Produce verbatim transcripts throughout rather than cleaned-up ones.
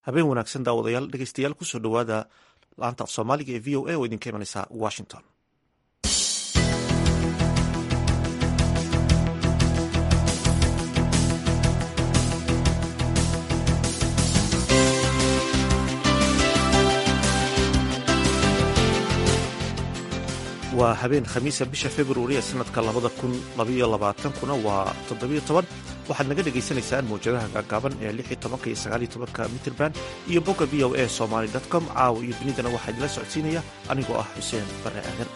habeen wanaagsan daawadayaal dhegeystayaal kusoo dhowaada laanta af soomaaliga ee v o a oo idinka imanaysa washington. waa habeen khamiisa bisha februari ee sanadka labada kun labaiyo labaatankuna waa toddobiyo toban waxaad naga dhegaysanaysaan mawjadaha gaagaaban ee lix iyo tobanka iyo sagaal iyo tobanka mitrban iyo bogga v o a somaly dot com caawa iyo dunidana waxaa idila socodsiinaya anigoo ah xuseen bare aadan.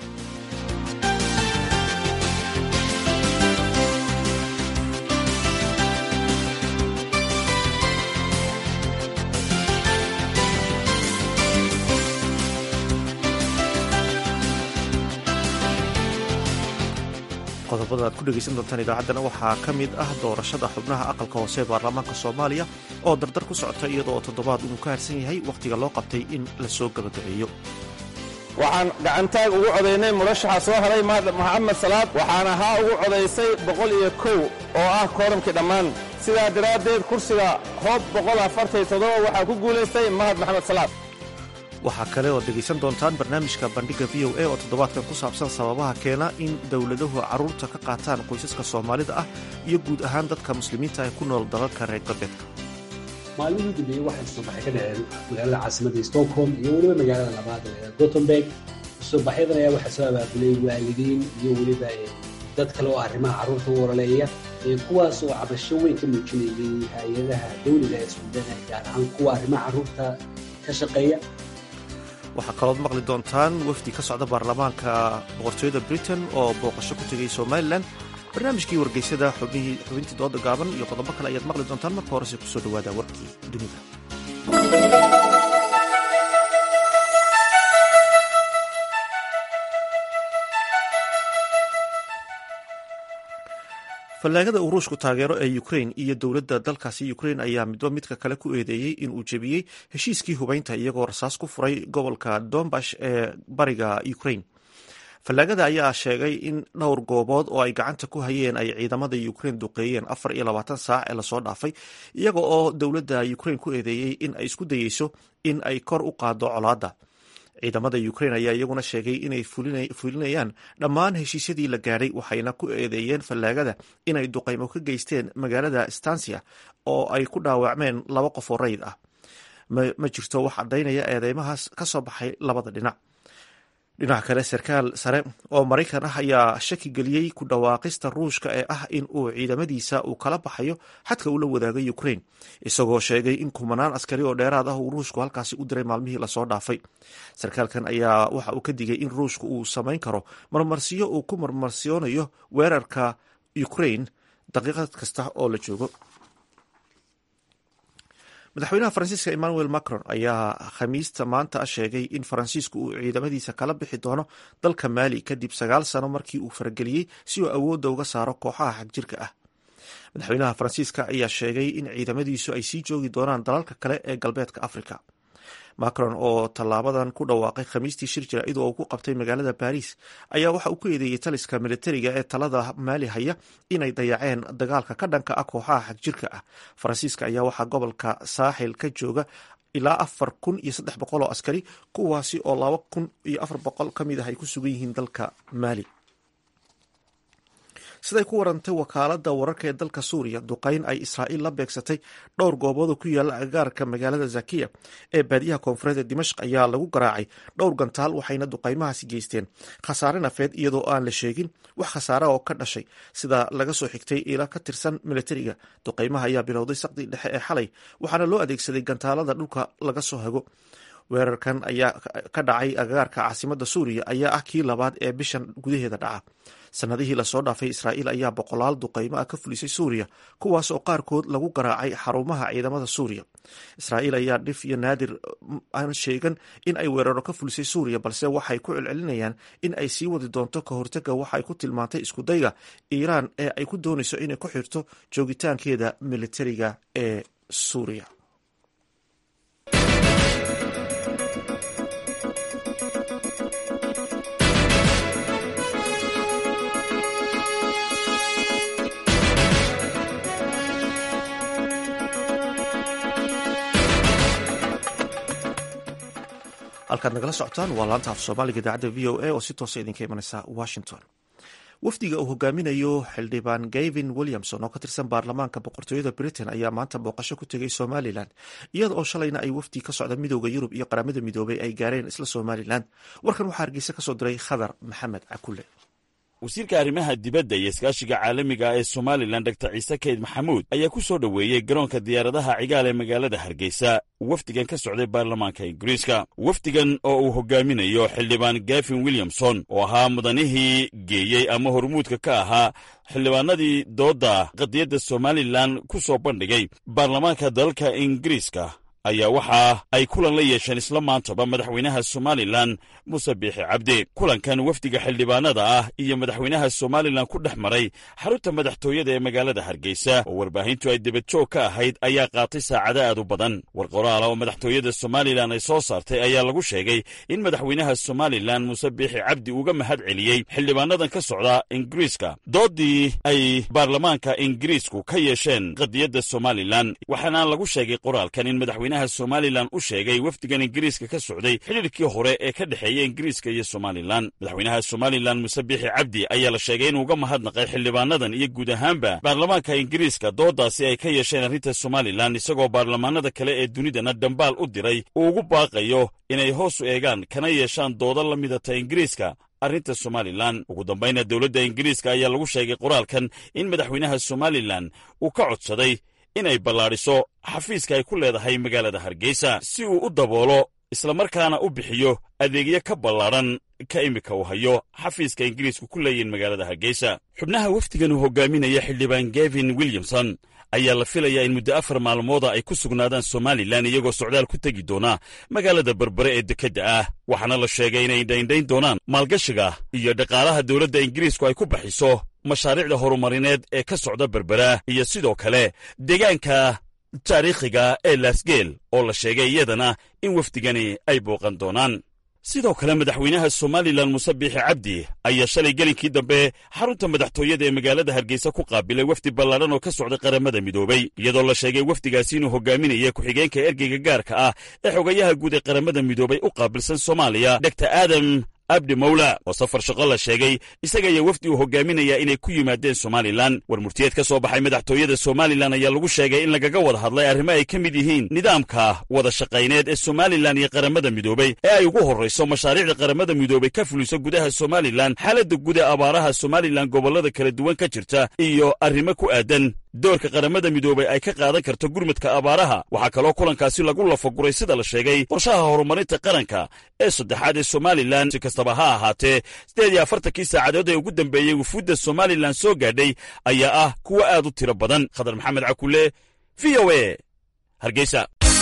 qodobada aad ku dhegaysan doontaan idaacaddana waxaa ka mid ah doorashada xubnaha aqalka hoose ee baarlamaanka soomaaliya oo dardar ku socota iyadoo toddobaad uu ka harsan yahay wakhtiga loo qabtay in la soo gabagabeeyo. waxaan gacantaag ugu codaynay murashaxa soo haray maxamed salaad waxaana haa ugu codaysay boqol iyo kow oo ah kooramkii dhammaan sidaa daraaddeed kursiga hoob boqol afartaiyo toddoba waxaa ku guulaystay mahad maxamed salaad. waxaa kale oo dhegaysan doontaan barnaamijka bandhiga v o a oo toddobaadkan ku saabsan sababaha keena in dowladuhu carruurta ka qaataan qoysaska soomaalida ah iyo guud ahaan dadka muslimiinta ee ku nool dalalka reer galbeedka. maalmihii dambeeyey waxay soobaxay ka dhaceen magaalada caasimadda stockholm iyo weliba magaalada labaad ee gothenburg. soobaxyadan ayaa waxaa soo abaabulay waalidiin iyo weliba dad kale oo arrimaha carruurta u ololeeya kuwaas oo cabasho weyn ka muujinayay hay-adaha dawliga ee suudaan gaar ahaan kuwa arrimaha carruurta ka shaqeeya. waxaa kalood maqli doontaan wafdi ka socda baarlamaanka boqortooyada britain oo booqasho ku tegay somalilan, barnaamijkii wargeysada xubintii dooda gaaban iyo qodobo kale ayaad maqli doontaan. marka horese kusoo dhowaada warkii dunida. fallaagada uu ruushku taageero ee ukrain iyo dowladda dalkaasi ukrain ayaa midba midka kale ku eedeeyey in uu jebiyey heshiiskii hubaynta iyagoo rasaas ku furay gobolka donbash ee bariga ukrain. fallaagada ayaa sheegay in dhowr goobood oo ay gacanta ku hayeen ay ciidamada ukrain duqeeyeen afar iyo labaatan saac ee lasoo dhaafay, iyaga oo dowladda ukrain ku eedeeyey in ay isku dayeyso in ay kor u qaaddo colaadda. ciidamada ukrain ayaa iyaguna sheegay inay fulinayaan dhammaan heshiisyadii la gaadhay, waxayna ku eedeeyeen fallaagada inay duqaymo ka geysteen magaalada stansia oo ay ku dhaawacmeen laba qof oo rayid ah. ma jirto wax caddaynaya eedeymahaas ka soo baxay labada dhinac. dhinaca kale, sarkaal sare oo maraykan ah ayaa shaki geliyey ku dhawaaqista ruushka ee ah in uu ciidamadiisa uu kala baxayo xadka uu la wadaagay ukrain, isagoo sheegay in kumanaan askari oo dheeraad ah uu ruushku halkaasi u diray maalmihii lasoo dhaafay. sarkaalkan ayaa waxa uu ka digay in ruushku uu samayn karo marmarsiyo uu ku marmarsiyoonayo weerarka ukrain daqiiqad kasta oo la joogo. madaxweynaha faransiiska emmanuel macron ayaa khamiista maanta sheegay in faransiisku uu ciidamadiisa kala bixi doono dalka maali kadib sagaal sano markii uu farageliyey si uu awoodda uga saaro kooxaha xagjirka ah. madaxweynaha faransiiska ayaa sheegay in ciidamadiisu ay sii joogi doonaan dalalka kale ee galbeedka africa. macron oo tallaabadan ku dhawaaqay khamiistii shir jaraa'id oo uu ku qabtay magaalada baris ayaa waxa uu ku eedeeyey taliska militariga ee talada maali haya inay dayaceen dagaalka ka dhanka ah kooxaha xagjirka ah. faransiiska ayaa waxaa gobolka saaxil ka jooga ilaa afar kun iyo saddex boqol oo askari, kuwaasi oo laba kun iyo afar boqol ka mid ah ay ku sugan yihiin dalka maali. siday ku warantay wakaaladda wararka ee dalka suuriya, duqayn ay israa'iil la beegsatay dhowr gooboodoo ku yaalla agaarka magaalada zakiya ee baadiyaha koonfureed ee dimashq ayaa lagu garaacay dhowr gantaal, waxayna duqaymahaasi geysteen khasaare nafeed iyadoo aan la sheegin wax khasaara oo ka dhashay sida laga soo xigtay ila ka tirsan militariga. duqaymaha ayaa bilowday saqdii dhexe ee xalay, waxaana loo adeegsaday gantaalada dhulka laga soo hago. weerarkan ayaa ka dhacay agaarka caasimadda suuriya ayaa ah kii labaad ee bishan gudaheeda dhaca. sanadihii lasoo dhaafay israa'iil ayaa boqolaal duqaymo ah ka fulisay suuriya, kuwaas oo qaarkood lagu garaacay xarumaha ciidamada suuriya. israa'iil ayaa dhif iyo naadir aan sheegan in ay weeraro ka fulisay suuriya, balse waxay ku celcelinayaan in ay sii wadi doonto ka hortaga waxa ay ku tilmaantay iskudayga iiraan ee ay ku doonayso inay ku xirto joogitaankeeda militariga ee suuriya. halkaad nagala socotaan waa laanta af soomaaliga idaacadda v o a oo si toosa idinka imanaysa washington. wafdiga uu hogaaminayo xildhibaan gavin williamson oo ka tirsan baarlamaanka boqortooyada britain ayaa maanta booqasho ku tegay somalilan, iyada oo shalayna ay wafdi ka socda midooda yurub iyo qaramada midoobay ay gaareen isla somalilan. warkan waxaa hargeysa ka soo diray khadar maxamed cakule. wasiirka arrimaha dibadda iyo iskaashiga caalamiga ee somalilan dor ciise keyd maxamuud ayaa ku soo dhoweeyey garoonka diyaaradaha cigaal ee magaalada hargeysa wafdigan ka socday baarlamaanka ingiriiska. wafdigan oo uu hogaaminayo xildhibaan gavin williamson oo ahaa mudanihii geeyey ama hormuudka ka ahaa xildhibaanadii doodda qadiyadda somalilan ku soo bandhigay baarlamaanka dalalka ingiriiska, ayaa waxa ay kulan la yeesheen isla maantaba madaxweynaha somalilan muuse biixi cabdi. kulankan wafdiga xildhibaanada ah iyo madaxweynaha somalilan ku dhex maray xarunta madaxtooyada ee magaalada hargeysa oo warbaahintu ay debadjoog ka ahayd ayaa qaatay saacado aad u badan. war qoraala oo madaxtooyada somalilan ay soo saartay ayaa lagu sheegay in madaxweynaha somalilan muuse biixi cabdi uga mahad celiyey xildhibaanadan ka socda ingiriiska doodii ay baarlamaanka ingiriisku ka yeesheen qadiyadda somalilan, waxaana lagu sheegay qoraalkan in madaxweyne somalilan u sheegay wafdigan ingiriiska ka socday xidhiirkii hore ee ka dhexeeya ingiriiska iyo somalilan. madaxweynaha somalilan muuse biixi cabdi ayaa la sheegay inuu uga mahadnaqay xildhibaanadan iyo guud ahaanba baarlamaanka ingiriiska doodaasi ay ka yeesheen arrinta somalilan, isagoo baarlamaanada kale ee dunidana dambaal u diray uu ugu baaqayo inay hoos u eegaan kana yeeshaan dooda la midata ingiriiska arrinta somalilan. ugu dambayna dowladda ingiriiska ayaa lagu sheegay qoraalkan in madaxweynaha somalilan uu ka codsaday inay ballaadhiso xafiiska ay ku leedahay magaalada hargeysa si uu u daboolo islamarkaana u bixiyo adeegyo ka ballaadhan ka imika uu hayo xafiiska ingiriisku ku leeyihin magaalada hargeysa. xubnaha wafdigan uu hogaaminaya xildhibaan gavin williamson ayaa la filayaa in muddo afar maalmooda ay ku sugnaadaan somalilan iyagoo socdaal ku tegi doona magaalada berbere ee dekedda ah, waxaana la sheegay inay dhaindhayn doonaan maalgashiga iyo dhaqaalaha dowladda ingiriisku ay ku baxiso mashaariicda horumarineed ee ka socda berbera iyo sidoo kale deegaanka taariikhiga ee laasgeel oo la sheegay iyadana in wafdigani ay booqan doonaan. sidoo kale madaxweynaha somalilan muuse biixi cabdi ayaa shalay gelinkii dambe xarunta madaxtooyada ee magaalada hargeysa ku qaabilay wafdi ballaadhan oo ka socday qaramada midoobay, iyadoo la sheegay wafdigaasi inuu hogaaminaya ku-xigeenka ergeyga gaarka ah ee xogayaha guud ee qaramada midoobay u qaabilsan soomaaliya dor aadam abdi mawla oo safar shaqo la sheegay isaga iyo wafdi uu hogaaminaya inay ku yimaadeen somalilan. war murtiyeed ka soo baxay madaxtooyada somalilan ayaa lagu sheegay in lagaga wada hadlay arrimo ay ka mid yihiin nidaamka wada shaqayneed ee somalilan iyo qaramada midoobay ee ay ugu horrayso mashaariicda qaramada midoobay ka fuliso gudaha somalilan, xaaladda guud ee abaaraha somalilan gobollada kala duwan ka jirta iyo arrimo ku aadan doorka qaramada midoobay ay ka qaadan karto gurmadka abaaraha. waxaa kaloo kulankaasi lagu lafaguray sida la sheegay qorshaha horumarinta qaranka ee saddexaad ee somalilan. si kastaba ha ahaatee siddeed iyo afartankii saacadood ee ugu dambeeyey wufuudda somalilan soo gaadhay ayaa ah kuwa aad u tiro badan. khadar maxamed cakule, v o a, hargeysa.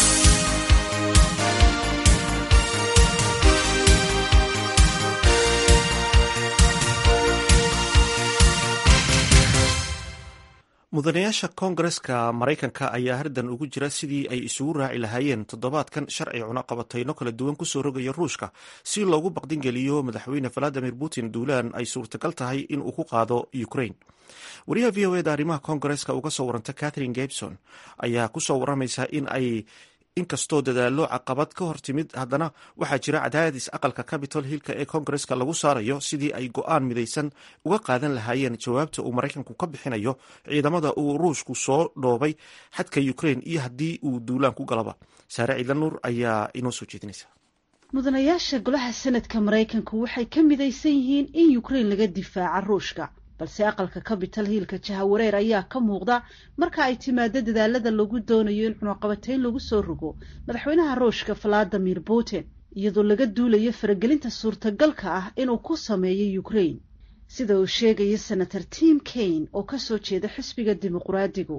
mudanayaasha koongareska maraykanka ayaa hardan ugu jira sidii ay isugu raaci lahaayeen toddobaadkan sharci cunaqabatayno kala duwan kusoo rogaya ruushka si loogu baqdingeliyo madaxweyne valadimir putin duulaan ay suurtagal tahay in uu ku qaado ukraine. wariyaha v o eda arrimaha koongareska uga soo waranta catherine gibson ayaa kusoo waramaysa in ay inkastoo dadaalo caqabad ka hor timid haddana waxaa jira cadaadis aqalka capitol hillka ee koongareska lagu saarayo sidii ay go-aan midaysan uga qaadan lahaayeen jawaabta uu maraykanku ka bixinayo ciidamada uu ruushku soo dhoobay xadka ukraine iyo haddii uu duulaan ku galaba. saare ciidanuur ayaa inoo soo jeedinaysa. mudanayaasha golaha sanadka maraykanku waxay ka midaysan yihiin in ukraine laga difaaca ruushka, balse aqalka capitol hillka jahawareer ayaa ka muuqda marka ay timaado dadaalada lagu doonayo in cunaqabatayn lagu soo rogo madaxweynaha ruushka valadimir putin, iyadoo laga duulayo faragelinta suurtagalka ah inuu ku sameeyo ukraine, sida uu sheegaya senator tim kaine oo ka soo jeeda xisbiga dimuqraadigu.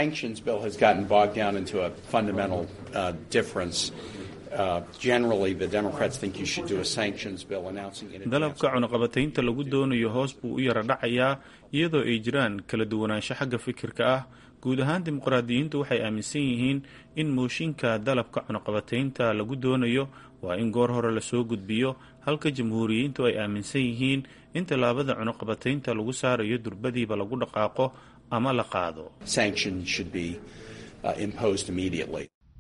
dalabka cunaqabataynta lagu doonayo hoos buu u yara dhacayaa iyadoo ay jiraan kala duwanaansho xagga fikirka ah. guud ahaan dimuqraadiyiintu waxay aaminsan yihiin in mooshinka dalabka cunaqabataynta lagu doonayo waa in goor hore lasoo gudbiyo, halka jamhuuriyiintu ay aaminsan yihiin in tallaabada cunaqabataynta lagu saarayo durbadiiba lagu dhaqaaqo ama la qaado.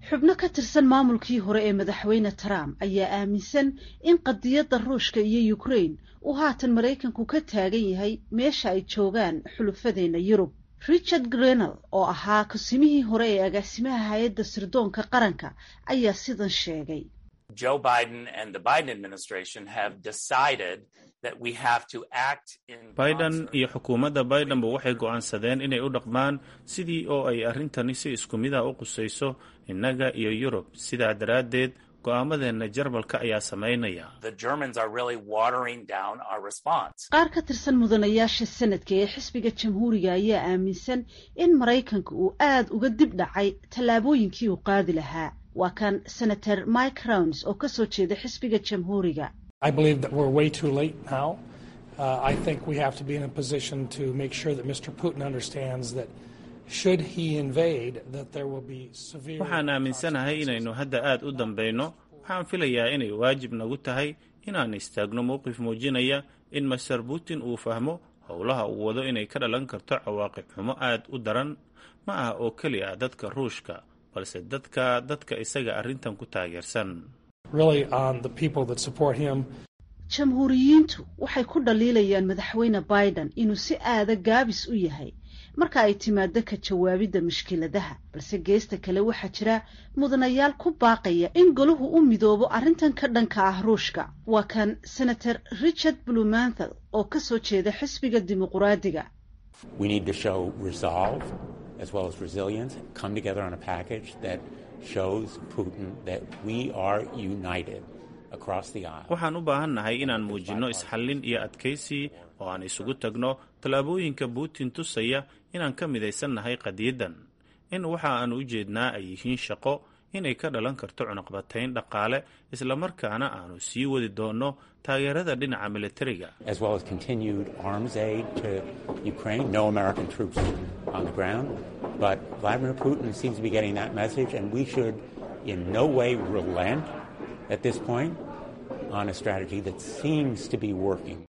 xubno ka tirsan maamulkii hore ee madaxweyne Trump ayaa aaminsan in qadiyadda Ruushka iyo Ukraine uu haatan Mareykanku ka taagan yahay meesha ay joogaan xulufadeena Yurub. Richard Grenell oo ahaa kusimihii hore ee agaasimaha hay'adda sirdoonka qaranka ayaa sidan sheegay. Joe Biden and the Biden administration have decided that we have to act in Biden iyo xukuumadda Biden ba waxay go'aansadeen inay u dhaqmaan sidii oo ay arrintani si isku mid ah u qusayso innaga iyo Yurub. sidaa daraaddeed go'aamadeena Jarmalka ayaa sameynaya. The Germans are really watering down our response. Qaar ka tirsan mudanayaasha sanadka ee xisbiga jamhuuriga ayaa aaminsan in Mareykanku uu aad uga dib dhacay tallaabooyinkii uu qaadi lahaa. waa kan Senator Mike Rounds oo ka soo jeeda xisbiga jamhuuriga. I believe that we're way too late now. Uh, I think we have to be in a position to make sure that Mister Putin understands that should he invade that there will be severe. Waxaan aaminsanahay inaynu hadda aad u dambayno. Waxaan filayaa inay waajib nagu tahay inaan istaagno mowqif muujinaya in Mister Putin uu fahmo howlaha uu wado inay ka dhalan karto cawaaqib xumo aad u daran ma aha oo kaliya dadka Ruushka balse dadka dadka isaga arrintan ku taageersan. Really on the people that support him. Jamhuuriyiintu waxay ku dhaliilayaan madaxweyne Biden inuu si aad gaabis u yahay marka ay timaado ka jawaabida mushkiladaha balse geesta kale waxa jira mudanayaal ku baaqaya in goluhu u midoobo arrintan ka dhanka ah Ruushka. waa kan Senator Richard Blumenthal oo ka soo jeeda xisbiga dimuqraadiga. We need to show resolve as well as resilience, come together on a package that shows Putin that we are united across the aisle. Waxaan u baahannahay inaan muujino isxallin iyo adkaysi oo aan isugu tagno tallaabooyinka Putin tusaya inaan ka midaysannahay qadiyadan. In waxa aan u jeednaa ay yihiin shaqo inay ka dhalan karto cunaqabatayn dhaqaale isla markaana aanu sii wadi doono taageerada dhinaca militariga. As well as continued arms aid to Ukraine, no American troops on the ground, but Vladimir Putin seems to be getting that message and we should in no way relent at this point on a strategy that seems to be working.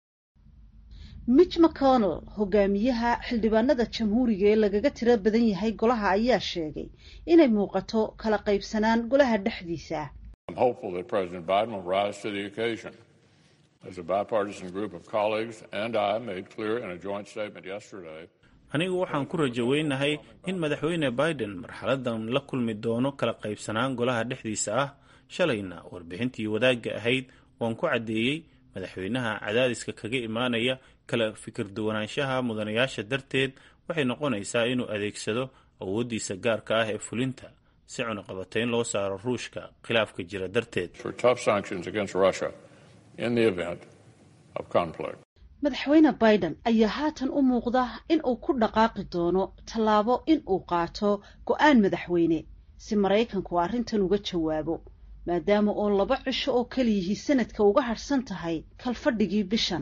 Mitch McConnell, hogaamiyaha xildhibaanada jamhuuriga ee lagaga tiro badan yahay golaha ayaa sheegay inay muuqato kala qaybsanaan golaha dhexdiisa. I'm hopeful that President Biden will rise to the occasion. As a bipartisan group of colleagues and I made clear in a joint statement yesterday. Anigu waxaan ku rajaweynahay in madaxweyne Biden marxaladan la kulmi doono kala qaybsanaan golaha dhexdiisa ah. Shalayna warbixintii wadaagga ahayd waan ku cadeeyay madaxweynaha cadaadiska kaga imaanaya kala fikir duwanaanshaha mudanayaasha darteed waxay noqonaysaa inuu adeegsado awoodiisa gaarka ah ee fulinta si cunaqabatayn loo saaro Ruushka khilaafka jira darteed. For tough sanctions against Russia in the event of conflict. Madaxweyne Biden ayaa haatan u muuqda in uu ku dhaqaaqi doono tallaabo in uu qaato go'aan madaxweyne si Mareykanku arrintan uga jawaabo maadaama oo laba cisho oo kaliya sanadka uga harsan tahay kalfadhigii bishan.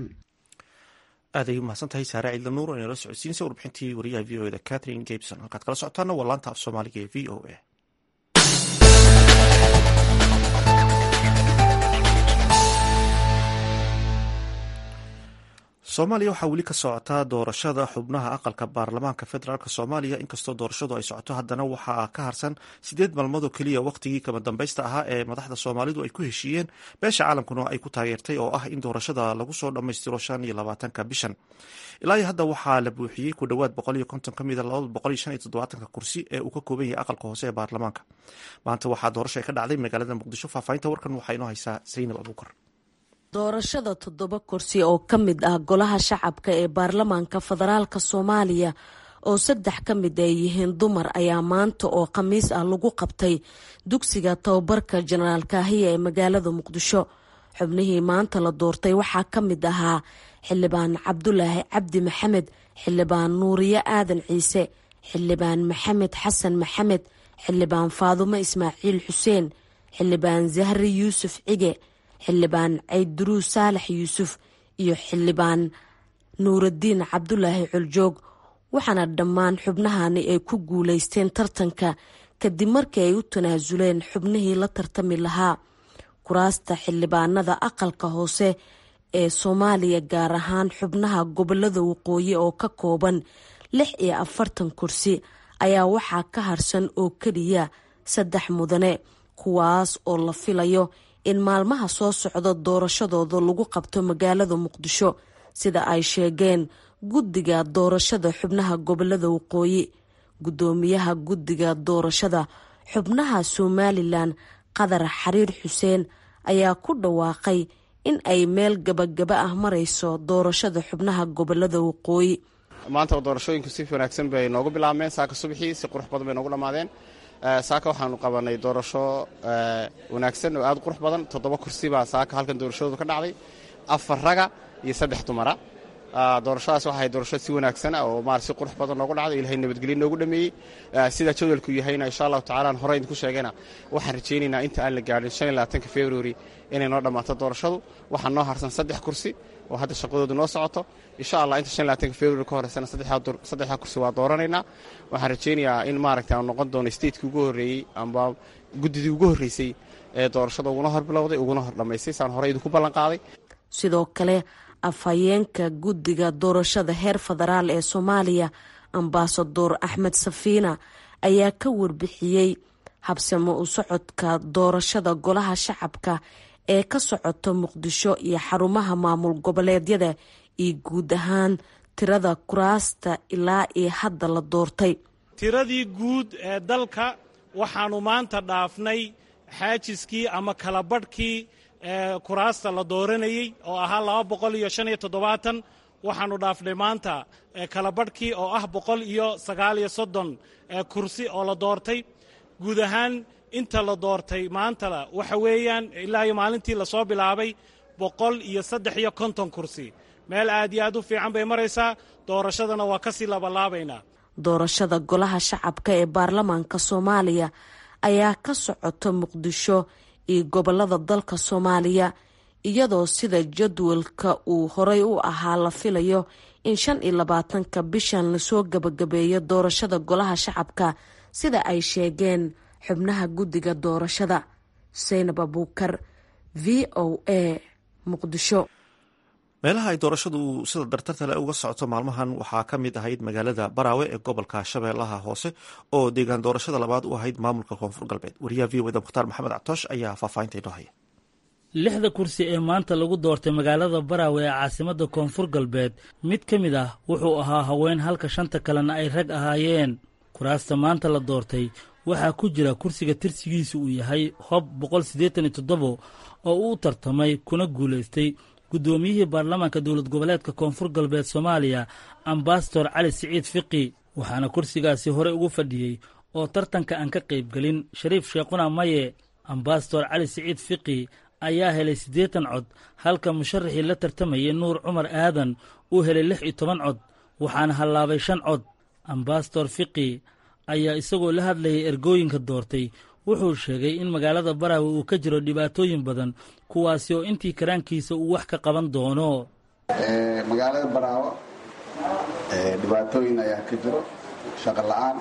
aad ay u mahadsantahay Saare Ciidla Nuur oo inala socodsiinaysa warbixintii wariyaha V O A da Catherine Gibson. halkaad kala socotaana waa laanta af Soomaaliga ee V O A. Soomaaliya waxaa weli ka socotaa doorashada xubnaha aqalka baarlamaanka federaalk Soomaaliya inkastoo doorashadu ay socoto haddana waxaa ka harsan sideed maalmood oo keliya waqtigii kama dambaysta ahaa ee madaxda Soomaalidu ay ku heshiiyeen beesha caalamkuna ay ku taageertay oo ah in doorashada lagu soo dhammaystiro shan iyo labaatanka bishan. ilaa hadda waxaa la buuxiyey ku dhowaad boqol iyo konton ka mid a laba boqol iyo shan iyo toddobaatanka kursi ee uu ka kooban yahay aqalka hoose ee baarlamaanka. maanta waxaa doorasho ka dhacday magaalada Muqdisho. faahfaahinta warkan waxaa inoo haysaa Zainab Abuukar. doorashada toddoba kursi oo ka mid ah golaha shacabka ee baarlamaanka federaalka Soomaaliya oo saddex ka mid ay yihiin dumar ayaa maanta oo khamiis ah lagu qabtay dugsiga tababarka Generaal Kaahiya ee magaalada Muqdisho. xubnihii maanta la doortay waxaa ka mid ahaa xildhibaan Cabdulaahi Cabdi Maxamed, xildhibaan Nuuriye Aadan Ciise, xildhibaan Maxamed Xasan Maxamed, xildhibaan Faadumo Ismaaciil Xuseen, xildhibaan Zahri Yuusuf Cige, xildhibaan Ciiduruu Saalax Yuusuf iyo xildhibaan Nuuraddiin Cabdulaahi Culjoog. waxaana dhammaan xubnahani ay ku guulaysteen tartanka kadib markii ay u tanaasuleen xubnihii la tartami lahaa. kuraasta xildhibaanada aqalka hoose ee Soomaaliya gaar ahaan xubnaha gobolada waqooyi oo ka kooban lix iyo afartan kursi ayaa waxaa ka harsan oo keliya saddex mudane kuwaas oo la filayo in maalmaha soo socda doorashadooda lagu qabto magaalada muqdisho sida ay sheegeen guddiga doorashada xubnaha gobolada waqooyi. guddoomiyaha guddiga doorashada xubnaha somalilan qadar xariir xuseen ayaa ku dhawaaqay in ay meel gabagaba ah marayso doorashada xubnaha gobolada waqooyi. maanta doorashooyinku si wanaagsan bay noogu bilaabmeen saaka subaxii si qurux badan bay noogu dhammaadeen. saaka waxaanu qabanay doorasho wanaagsan oo aad qurux badan. toddoba kursi baa saaka halkan doorashadoodu ka dhacday, afar raga iyo saddex dumara. doorashadaas waxay doorasho si wanaagsan oo maar si qurux badan noogu dhacday, ilaahay nabadgelyo noogu dhameeyey. sida jadwalku yahayna insha allahu tacaala aan horey idinku sheegayna waxaan rajaynaynaa inta aan la gaadhin shan iyo labaatanka february inay noo dhammaato doorashadu. waxaa noo harsan saddex kursi oo hadda shaqadoodu noo socoto. insha allah inta shan iyo labaatanka february ka horeysana saddexdaa kursi waa dooranaynaa. waxaan rajaynayaa in maaragtay aan noqon doono stateki ugu horreeyey amba guddidii ugu horreysay ee doorashada uguna hor bilowday uguna hor dhammaystay saan horey idinku ballan qaaday. sidoo kale afhayeenka guddiga doorashada heer federaal ee soomaaliya ambasador axmed safiina ayaa ka warbixiyey habsamo u socodka doorashada golaha shacabka ee ka socota muqdisho iyo xarumaha maamul goboleedyada iyo guud ahaan tirada kuraasta ilaa iyo hadda la doortay. tiradii guud ee dalka waxaanu maanta dhaafnay xaajiskii ama kala badhkii kuraasta la dooranayey oo ahaa laba boqol iyo shan iyo toddobaatan. waxaanu dhaafnay maanta kala badhkii oo ah boqol iyo sagaal iyo soddon kursi oo la doortay. guud ahaan inta la doortay maantana waxa weeyaan ilaa iyo maalintii lasoo bilaabay boqol iyo saddex iyo konton kursi. meel aad iyo aad u fiican bay maraysaa. doorashadana waa ka sii labalaabaynaa. doorashada golaha shacabka ee baarlamaanka soomaaliya ayaa ka socota muqdisho iyo gobolada dalka soomaaliya iyadoo sida jadwalka uu horey u ahaa la filayo in shan iyo labaatanka bishan lasoo gabagabeeyo doorashada golaha shacabka sida ay sheegeen xubnaha guddiga doorashada. Seynab Abuukar, v o a, Muqdisho. meelaha ay doorashadu sida dartarta le uga socoto maalmahan waxaa ka mid ahayd magaalada baraawe ee gobolka shabeellaha hoose oo deegaan doorashada labaad u ahayd maamulka koonfur galbeed. wariyaha v o da mukhtaar maxamed cabtoosh ayaa faahfaahinta inoo haya. lixda kursi ee maanta lagu doortay magaalada baraawe ee caasimada koonfur galbeed mid ka mid ah wuxuu ahaa haween halka shanta kalena ay rag ahaayeen. kuraasta maanta la doortay waxaa ku jira kursiga tirsigiisu uu yahay hob boqol siddeetan iyo toddobo oo uu tartamay kuna guulaystay guddoomiyihii baarlamaanka dowlad goboleedka koonfur galbeed soomaaliya ambasador cali siciid fiqi. waxaana kursigaasi hore ugu fadhiyey oo tartanka aan ka qaybgelin shariif sheekhuna maye. ambasador cali siciid fiqi ayaa helay siddeetan cod halka musharaxii la tartamayay nuur cumar aadan uu helay lix iyo toban cod waxaana hallaabay shan cod. ambasador fiqi ayaa isagoo la hadlayay ergooyinka doortay wuxuu sheegay in magaalada baraawe uu ka jiro dhibaatooyin badan kuwaasi oo intii karaankiisa uu wax ka qaban doono. magaalada baraawe dhibaatooyin ayaa ka jiro, shaqo la'aan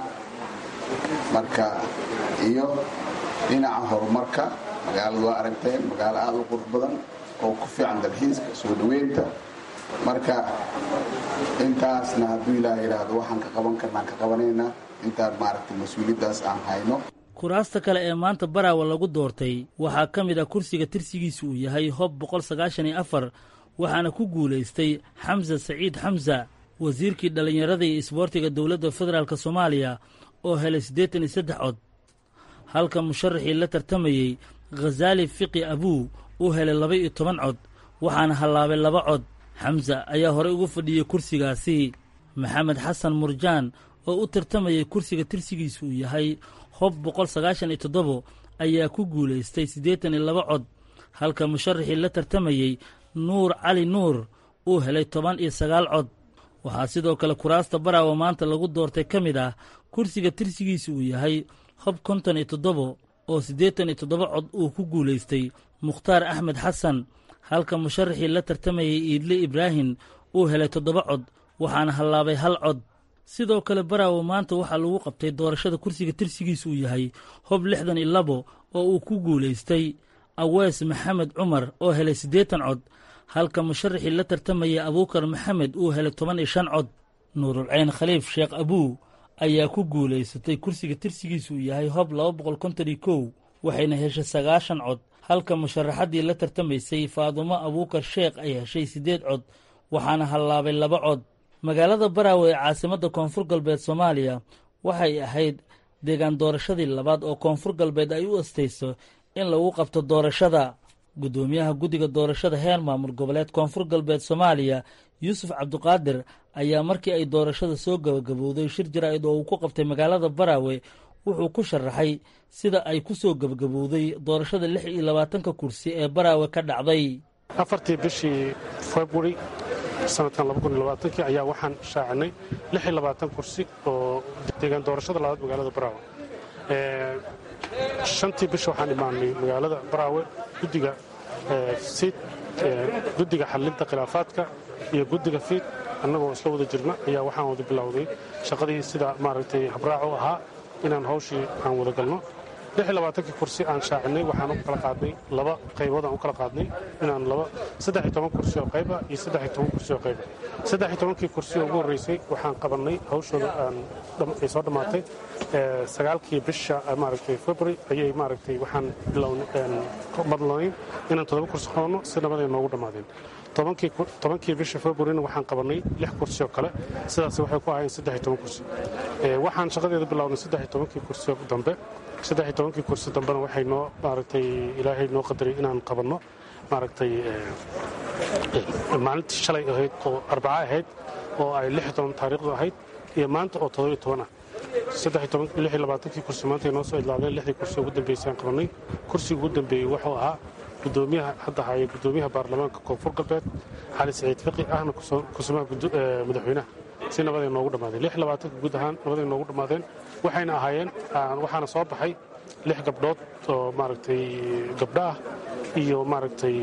marka iyo dhinaca horumarka. magaaladu waa aragteen magaalo aad u qurux badan oo ku fiican dalxiiska soo dhoweynta. marka intaasna hadduu ilaah yidhaahdo waxaan ka qaban karnaan ka qabanaynaa intaan maaragtay mas-uuliyaddaas aan hayno. kuraasta kale ee maanta baraawe lagu doortay waxaa ka mid ah kursiga tirsigiisu uu yahay hob boqol sagaashan iyo afar waxaana ku guulaystay xamse saciid xamsa wasiirkii dhallinyarada iyo isboortiga dowladda federaalk soomaaliya oo helay siddeetan iyo saddex cod halka musharaxii la tartamayey khazaali fiqi abuu uu helay laba iyo toban cod waxaana hallaabay laba cod. xamse ayaa horey ugu fadhiyey kursigaasi. maxamed xasan murjaan oo u tartamayay kursiga tirsigiisu uu yahay hob boqol sagaashan iyo toddobo ayaa ku guulaystay siddeetan iyo laba cod halka musharaxii la tartamayey nuur cali nuur uu helay toban iyo sagaal cod. waxaa sidoo kale kuraasta baraawe maanta lagu doortay ka mid ah kursiga tirsigiisu uu yahay hob konton iyo toddobo oo siddeetan iyo toddoba cod uu ku guulaystay mukhtaar axmed xasan halka musharaxii la tartamayey iidle ibraahim uu helay toddoba cod waxaana hallaabay hal cod. sidoo kale baraawe maanta waxaa lagu qabtay doorashada kursiga tirsigiisu uu yahay hob lixdan iyo labo oo uu ku guulaystay awees maxamed cumar oo helay siddeetan cod halka musharaxii la tartamayay abuukar maxamed uu helay toban iyo shan cod. nuurulcayn khaliif sheekh abuu ayaa ku guulaysatay kursiga tirsigiisu uu yahay hob laba boqol konton iyo kow waxayna heshay sagaashan cod halka musharaxaddii la tartamaysay faadumo abuukar sheekh ay heshay siddeed cod waxaana hallaabay laba cod magaalada baraawe ee caasimadda koonfur galbeed soomaaliya waxay ahayd deegaan doorashadii labaad oo koonfur galbeed ay u astayso in lagu qabto doorashada guddoomiyaha guddiga doorashada heer maamul goboleed koonfur galbeed soomaaliya yuusuf cabdiqaadir ayaa markii ay doorashada soo gabagabowday shir jaraa'id oo uu ku qabtay magaalada baraawe wuxuu ku sharaxay sida ay ku soo gabagabowday doorashada lix iyo labaatanka kursi ee baraawe ka dhacday afartii bishii februari sanadkan laba kun iyo labaatankii ayaa waxaan shaacinay lix iyo labaatan kursi oo deegaan doorashada labaad magaalada baraawe shantii bish waxaan imaanay magaalada baraawe guddiga siid guddiga xallinta khilaafaadka iyo guddiga fiid annagoo isla wada jirna ayaa waxaan wada bilowday shaqadii sida maaragtay habraaco ahaa inaan hawshii aan wada galno lix iyo labaatankii kursi aan shaacinay waxaan u kala qaadnay laba qaybood aan u kala qaadnay inaan laba saddex iyo toban kursi oo qayba iyo saddex iyo toban kursi oo qayba saddex iyo tobankii kursi oo ugu horreysay waxaan qabannay hawshooda aan ay soo dhammaatay sagaalkii bisha maaragtay february ayay maaragtay waxaan bilownay madlanayn inaan toddoba kursi qabanno si nabaday noogu dhammaadeen tobankii bisha februarina waxaan qabannay lix kursi oo kale sidaas waxay ku ahaayeen saddex iyo toban kursi waxaan shaqadeeda bilownay saddex iyo tobankii kursi dambe saddex iyo tobankii kursi dambena waxay noo maaragtay ilaahay noo qadaray inaan qabanno maaragtay maalintii shalay ahayd oo arbaca ahayd oo ay lix iyo toban taariikhdu ahayd iyo maanta oo toddoba iyo toban ah saddex iyo toban lix iyo labaatankii kursi maanta ay noo soo idlaadeen lixdii kursi ugu dambeysay aan qabannay kursiga ugu dambeeyey wuxuu ahaa gudoomiyaha hadda haya gudoomiyaha baarlamaanka koonfur galbeed xali saciid fiqi ahna kusumaha madaxweynaha si nabaday noogu dhammaadeen lix iyo labaatanka guud ahaan nabaday noogu dhammaadeen waxayna ahaayeen waxaana soo baxay lix gabdhood oo maaragtay gabdho ah iyo maaragtay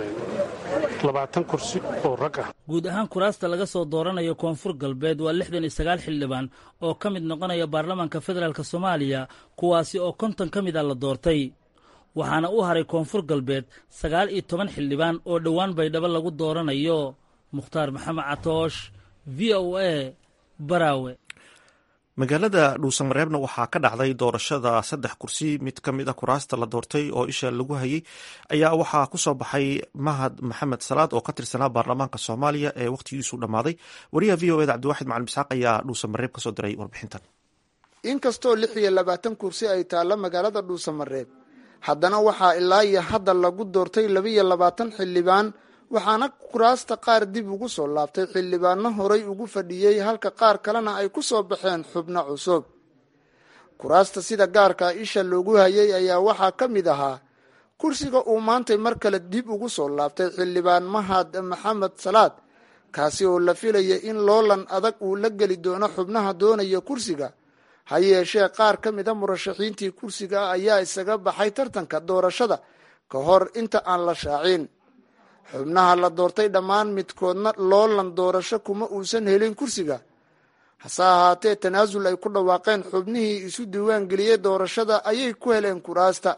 labaatan kursi oo rag ah guud ahaan kuraasta laga soo dooranayo koonfur galbeed waa lixdan iyo sagaal xildhibaan oo ka mid noqonaya baarlamaanka federaalk soomaaliya kuwaasi oo konton ka mid a la doortay waxaana u haray koonfur galbeed sagaal iyo toban xildhibaan oo dhowaan baydhabo lagu dooranayo mukhtaar maxamed catoosh v o a baraawe magaalada dhuusamareebna waxaa ka dhacday doorashada saddex kursi mid ka mid a kuraasta la doortay oo isha lagu hayay ayaa waxaa ku soo baxay mahad maxamed salaad oo ka tirsanaa baarlamaanka soomaaliya ee wakhtigiisu dhammaaday wariyaha v o eda cabdiwaxid macalin bisxaaq ayaa dhuusamareeb ka soo diray warbixintan inkastoo lix iyo labaatan kursi ay taalla magaalada dhuusamareeb haddana waxaa ilaa iyo hadda lagu doortay laba-iyo labaatan xildhibaan waxaana kuraasta qaar dib ugu soo laabtay xildhibaano horay ugu fadhiyey halka qaar kalena ay ku soo baxeen xubno cusub kuraasta sida gaarka isha loogu hayay ayaa waxaa ka mid ahaa kursiga uu maantay mar kale dib ugu soo laabtay xildhibaan mahad maxamed salaad kaasi oo la filaya in loolan adag uu la geli doono xubnaha doonaya kursiga ha yeeshee qaar ka mida murashaxiintii kursiga ah ayaa isaga baxay tartanka doorashada ka hor inta aan la shaacin xubnaha la doortay dhammaan midkoodna loolan doorasho kuma uusan helin kursiga hase ahaatee tanaasul ay ku dhawaaqeen xubnihii isu diiwaan geliyey doorashada ayay ku heleen kuraasta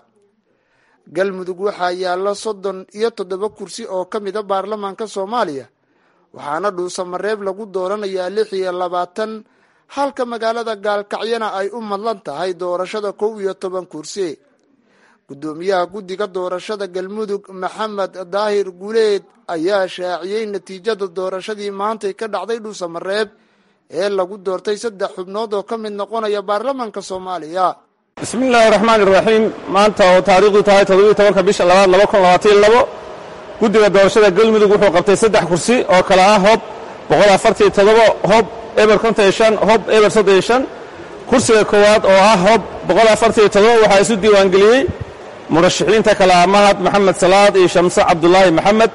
galmudug waxaa yaalla soddon iyo toddoba kursi oo ka mida baarlamaanka soomaaliya waxaana dhuusamareeb lagu dooranayaa lix iyo labaatan halka magaalada gaalkacyana ay u madlan tahay doorashada kow iyo toban kursi gudoomiyaha guddiga doorashada galmudug maxamed daahir guuleed ayaa shaaciyey natiijada doorashadii maantay ka dhacday dhuusamareeb ee lagu doortay saddex xubnood oo ka mid noqonaya baarlamaanka soomaaliya bismillaahi raxmaan iraxiim maanta oo taariikhdu tahay toddobiiyo tobanka bisha labaad laba kun labaatan iyo labo guddiga doorashada galmudug wuxuu qabtay saddex kursi oo kale ah hob boqol afartaiyo toddoba hob eber konton iyo shan hob eber soddon iyo shan kursiga koowaad oo ah hob boqol afartaiyo toddoba waxaa isu diiwaangeliyey murashaxiinta kale ah mahad maxamed salaad iyo shamse cabdulaahi maxamed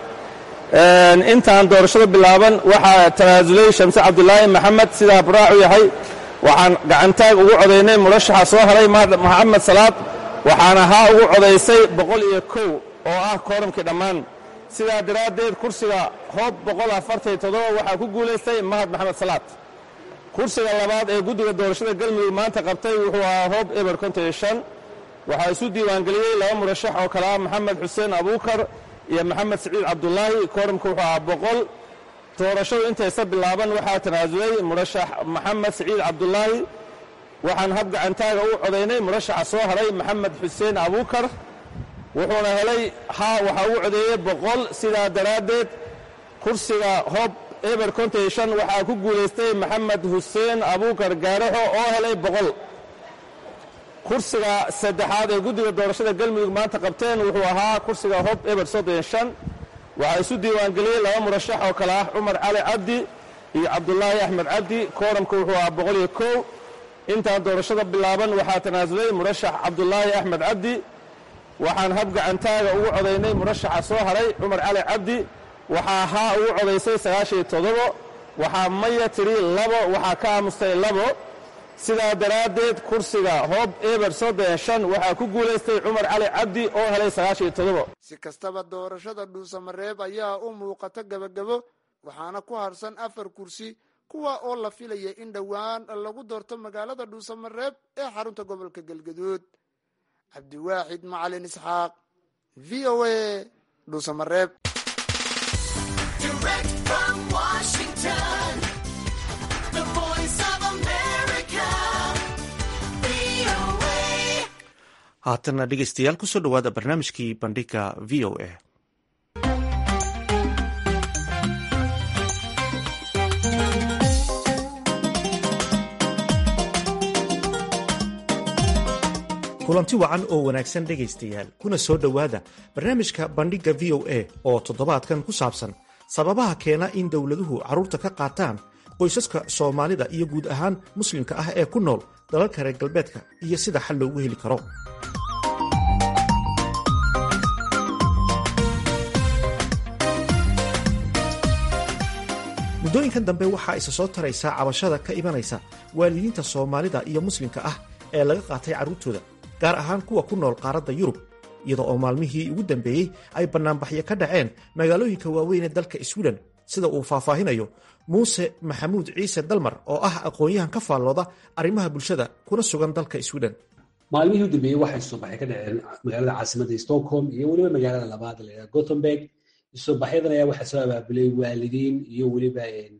intaan doorashada bilaaban waxaa tanaasulay shamse cabdulaahi maxamed sidaa baraacu yahay waxaan gacantaag ugu codaynay murashaxa soo haray mahad maxamed salaad waxaana haa ugu codaysay boqol iyo kow oo ah kooramkii dhammaan sidaa daraaddeed kursiga hob boqol afartaiyo toddoba waxaa ku guulaystay mahad maxamed salaad kursiga labaad ee guddiga doorashada galmudug maanta qabtay wuxuu ahaa hob eber konton iyo shan waxaa isu diiwaangeliyey laba murashax oo kale ah maxamed xuseen abuukar iyo maxamed siciid cabdulaahi kooramka wuxuu ahaa boqol doorashadu intaysa bilaaban waxaa tanaasulay murashax maxamed siciid cabdulaahi waxaan hab gacantaaga u codaynay murashaxa soo haray maxamed xuseen abuukar wuxuuna helay haa waxaa ugu codeeyey boqol sidaa daraaddeed kursiga hob eber konton iyo shan waxaa ku guulaystay maxamed xuseen abuukar gaaraxo oo helay boqol kursiga saddexaad ee guddiga doorashada galmudug maanta qabteen wuxuu ahaa kursiga hob eber soddon iyo shan waxaa isu diiwaangeliyey laba murashax oo kale ah cumar cali cabdi iyo cabdulaahi axmed cabdi kooramka wuxuu ahaa boqol iyo kow intaan doorashada bilaaban waxaa tanaasulay murashax cabdulaahi axmed cabdi waxaan hab gacantaaga ugu codaynay murashaxa soo haray cumar cali cabdi waxaa haa ugu codaysay sagaashan iyo toddobo waxaa maya tiri labo waxaa ka aamustay labo sidaa daraaddeed kursiga hob eber soddon shan waxaa ku guulaystay cumar cali cabdi oo helay sagaashan iyo toddobo si kastaba doorashada dhuusamareeb ayaa u muuqata gebagabo waxaana ku harsan afar kursi kuwa oo la filaya in dhowaan lagu doorto magaalada dhuusamareeb ee xarunta gobolka galgaduud cabdiwaaxid macalin isxaaq v o a dhuusamareeb haatana dhegeystayaal kusoo dhowaada barnaamijkii bandhiga v o a kulanti wacan oo wanaagsan dhegaystayaal kuna soo dhowaada barnaamijka bandhigga v o a oo toddobaadkan ku saabsan sababaha keena in dowladuhu carruurta ka qaataan qoysaska soomaalida iyo guud ahaan muslimka ah ee ku nool dalalka reer galbeedka iyo sida xal loogu heli karo muddooyinkan dambe waxaa isa soo taraysa cabashada ka imanaysa waalidiinta soomaalida iyo muslimka ah ee laga qaatay carruurtooda gaar ahaan kuwa ku nool qaaradda yurub iyada oo maalmihii ugu dambeeyey ay bannaanbaxyo ka dhaceen magaalooyinka waaweyn ee dalka swiden sida uu faahfaahinayo muuse maxamuud ciise dalmar oo ah aqoon-yahan ka faallooda arrimaha bulshada kuna sugan dalka swiden maalmihii u dambeeyey waxay isobaxay ka dhaceen magaalada caasimadda stockholm iyo weliba magaalada labaad la gothenburg isobaxyadan ayaa waxaa soo abaabulay waalidiin iyo weliba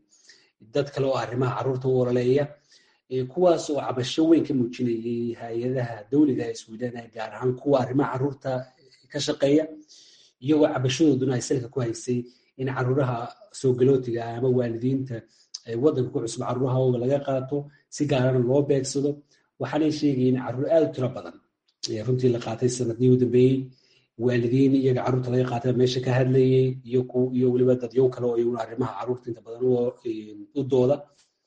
dad kale oo arrimaha carruurta u ololeeya kuwaas oo cabasho weyn ka muujinayay hay-adaha dowliga ee swiden gaar ahaan kuwa arrimaha carruurta ka shaqeeya iyagoo cabashadooduna ay salka ku haysay in carruuraha soo galootiga ama waalidiinta waddanka ku cusub carruurahooda laga qaato si gaarana loo beegsado waxaanay sheegayeen carruur aad u tiro badan runtii la qaatay sanadii u dambeeyey waalidiin iyaga carruurta laga qaatay meesha ka hadlayay iyo weliba dadyow kale oo iyaguna arrimaha carruurta inta badan u dooda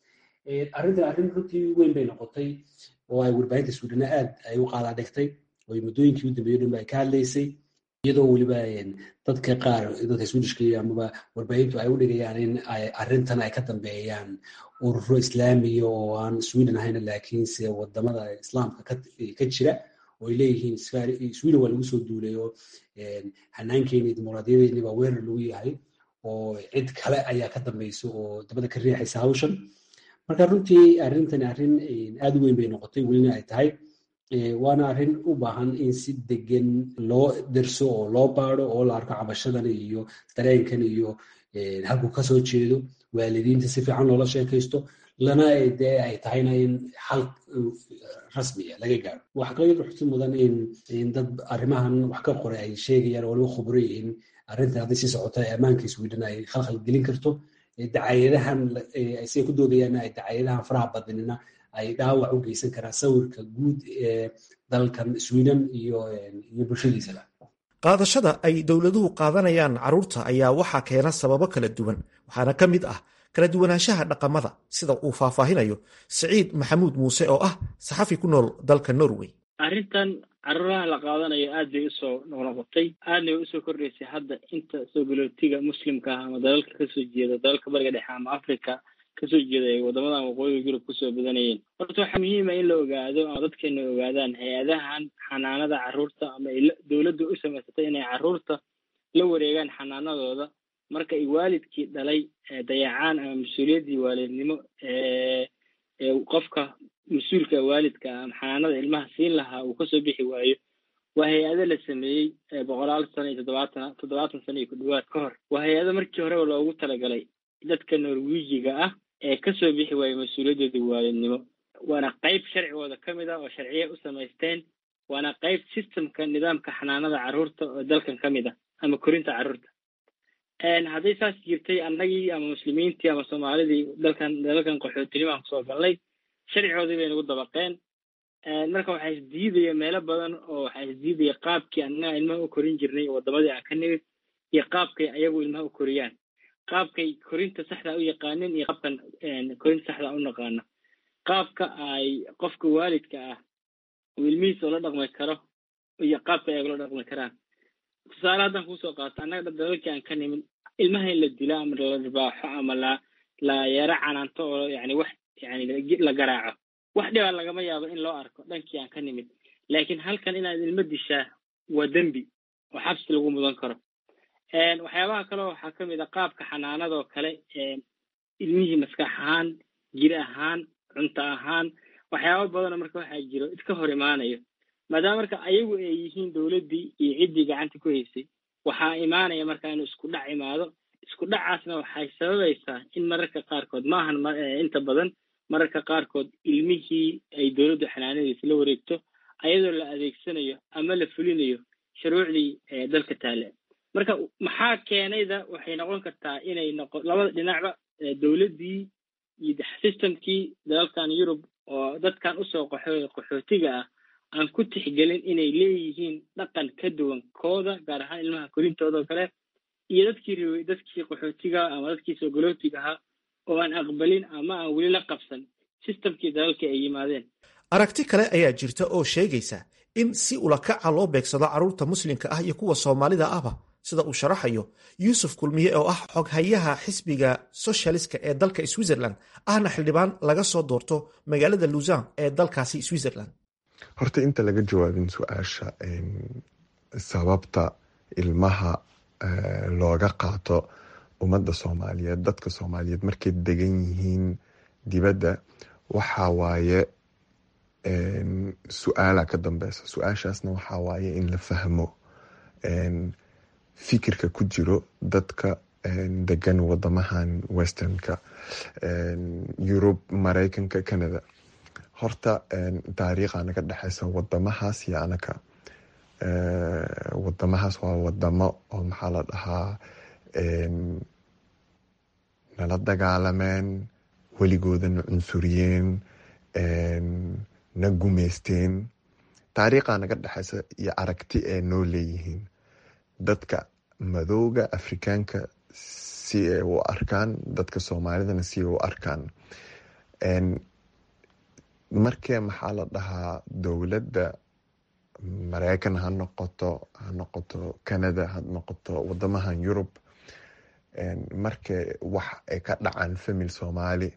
arrintan arrin runtii weyn bay noqotay oo ay warbaahinta swidena aad ay u qaadaa dhigtay oo muddooyinkii u dambeeyey dhanba ay ka hadlaysay iyadoo weliba dadka qaar dadka swidishka amaba warbaahintu ay u dhigayaan in arrintan ay ka dambeeyaan ururo islaamiya oo aan sweden ahayn laakiinse wadamada islaamka ka jira oo ay leeyihiin sweden waa lagu soo duulay oo hanaankeeni dimuqraadiyadeeni baa weerar lagu yahay oo cid kale ayaa ka dambaysa oo dabada ka riixaysa hawshan marka runtii arrintani arrin aad u weyn bay noqotay welina ay tahay waana arrin u baahan in si degan loo derso oo loo baado oo la arko cabashadan iyo dareenkan iyo halkuu kasoo jeedo waalidiinta si fiican loola sheekaysto lana dee ay tahayna in xal rasmiya laga gaaro waxaa kaloo xusi mudan in dad arrimahan wax ka qoray ay sheegayaan oo waliba khubro yihiin arrintan hadday sii socota ammaanka sweden ay khalkhal gelin karto dacaayadahan say ku doodayaana ay dacaayadahan faraha badinina ay dhaawac u geysan karaan sawirka guud ee dalkan sweden iyo iyo bulshadiisaba qaadashada ay dowladuhu qaadanayaan carruurta ayaa waxaa keena sababo kala duwan waxaana ka mid ah kala duwanaanshaha dhaqamada sida uu faahfaahinayo siciid maxamuud muuse oo ah saxafi ku nool dalka norway arrintan carruuraha la qaadanayo aad bay usoo noqnoqotay aadna way usoo kordhaysay hadda inta soo galootiga muslimka ah ama dalalka kasoo jeeda dalalka bariga dhexe ama africa kasoo jeeda ay wadamadan waqooyiga yurub kusoo badanayeen horta waxaa muhiima in la ogaado ama dadkeena ogaadaan hay-adahan xanaanada carruurta ama dowladda u samaysatay inay carruurta la wareegaan xanaanadooda marka ay waalidkii dhalay dayacaan ama mas-uuliyaddii waalidnimo ee qofka mas-uulka waalidka ama xanaanada ilmaha siin lahaa uu kasoo bixi waayo waa hay-ado la sameeyey boqolaal sano iyo toddobaatan toddobaatan sano iyo ku dhawaad ka hor waa hay-ado markii horeba loogu talagalay dadka norwijiga ah ee kasoo bixi waayo mas-uuliyadooda waalidnimo waana qayb sharcigooda ka mid ah oo sharciye u samaysteen waana qayb systemka nidaamka xanaanada carruurta oo dalkan ka mid ah ama korinta carruurta hadday saas jirtay annagii ama muslimiintii ama soomaalidii dalkan dalalkan qaxootinimo aan kusoo galnay sharcigoodii bay nagu dabaqeen marka waxaa isdiidaya meelo badan oo waxaa isdiidaya qaabkii annaga ilmaha u korin jirnay waddamadii aan ka nimid iyo qaabkay ayagu ilmaha u koriyaan qaabkay korinta saxda u yaqaanin iyo qaabkan korinta saxda u naqaano qaabka ay qofka waalidka ah uu ilmihiisa ula dhaqmi karo iyo qaabka ay ula dhaqmi karaan tusaale haddaan kuusoo qaato annaga dalalkii aan ka nimid ilmaha in la dilo ama la dhibaaxo ama la la yaro canaanto oo yani wax yani la garaaco wax dhibaa lagama yaabo in loo arko dhankii aan ka nimid laakiin halkan inaad ilmo dishaa waa dembi oo xabsi lagu mudan karo waxyaabaha kale waxaa ka mid a qaabka xanaanadoo kale ilmihii maskax ahaan jir ahaan cunto ahaan waxyaaba badanoo marka waxaa jiro iska hor imaanayo maadaama marka ayagu ay yihiin dowladdii iyo ciddii gacanta ku haysay waxaa imaanaya marka inuu isku dhac imaado isku dhacaasna waxay sababaysaa in mararka qaarkood maahan inta badan mararka qaarkood ilmihii ay dowladdu xanaanadiisa la wareegto ayadoo la adeegsanayo ama la fulinayo shuruucdii dalka taale marka maxaa keenayda waxay noqon kartaa inay noqo labada dhinacba dowladdii iyo systemkii dalalkan yurub oo dadkan usoo qaxo qaxootiga ah aan ku tixgelin inay leeyihiin dhaqan ka duwan kooda gaar ahaan ilmaha korintooda oo kale iyo dadkii riway dadkii qaxootiga ama dadkii soo galootiga ahaa oo aan aqbalin ama aan weli la qabsan systemkii dalalkii ay yimaadeen aragti kale ayaa jirta oo sheegaysa in si ulakaca loo beegsado carruurta muslimka ah iyo kuwa soomaalida ahba sida uu sharaxayo yuusuf kulmiye oo ah xoghayaha xisbiga socialistka ee dalka switzerland ahna xildhibaan laga soo doorto magaalada lausanne ee dalkaasi switzerland horta inta laga jawaabin su-aasha sababta ilmaha looga qaato ummadda soomaaliyeed dadka soomaaliyeed markay degan yihiin dibadda waxaa waaye su-aala ka dambeysa su-aashaasna waxaa waaye in la fahmo fikirka ku jiro dadka degan wadamahan westernka yurub mareykanka canada horta taariikha naga dhexeysa wadamahaas iyo anaka wadamahaas waa wadamo oo maxaa la dhahaa nala dagaalameen weligoodana cunsuriyeen na gumeysteen taariikha naga dhexeysa iyo aragti ee noo leeyihiin dadka madowga afrikaanka si ay u arkaan dadka soomaalidana si ay u arkaan markee maxaa la dhahaa dowladda mareykan ha noqoto ha noqoto canada ha noqoto wadamahan yurub markee wax ay ka dhacaan famil soomaali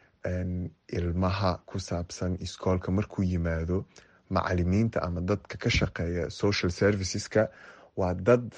ilmaha ku saabsan iskoolka markuu yimaado macalimiinta ama dadka ka shaqeeya social serviceska waa dad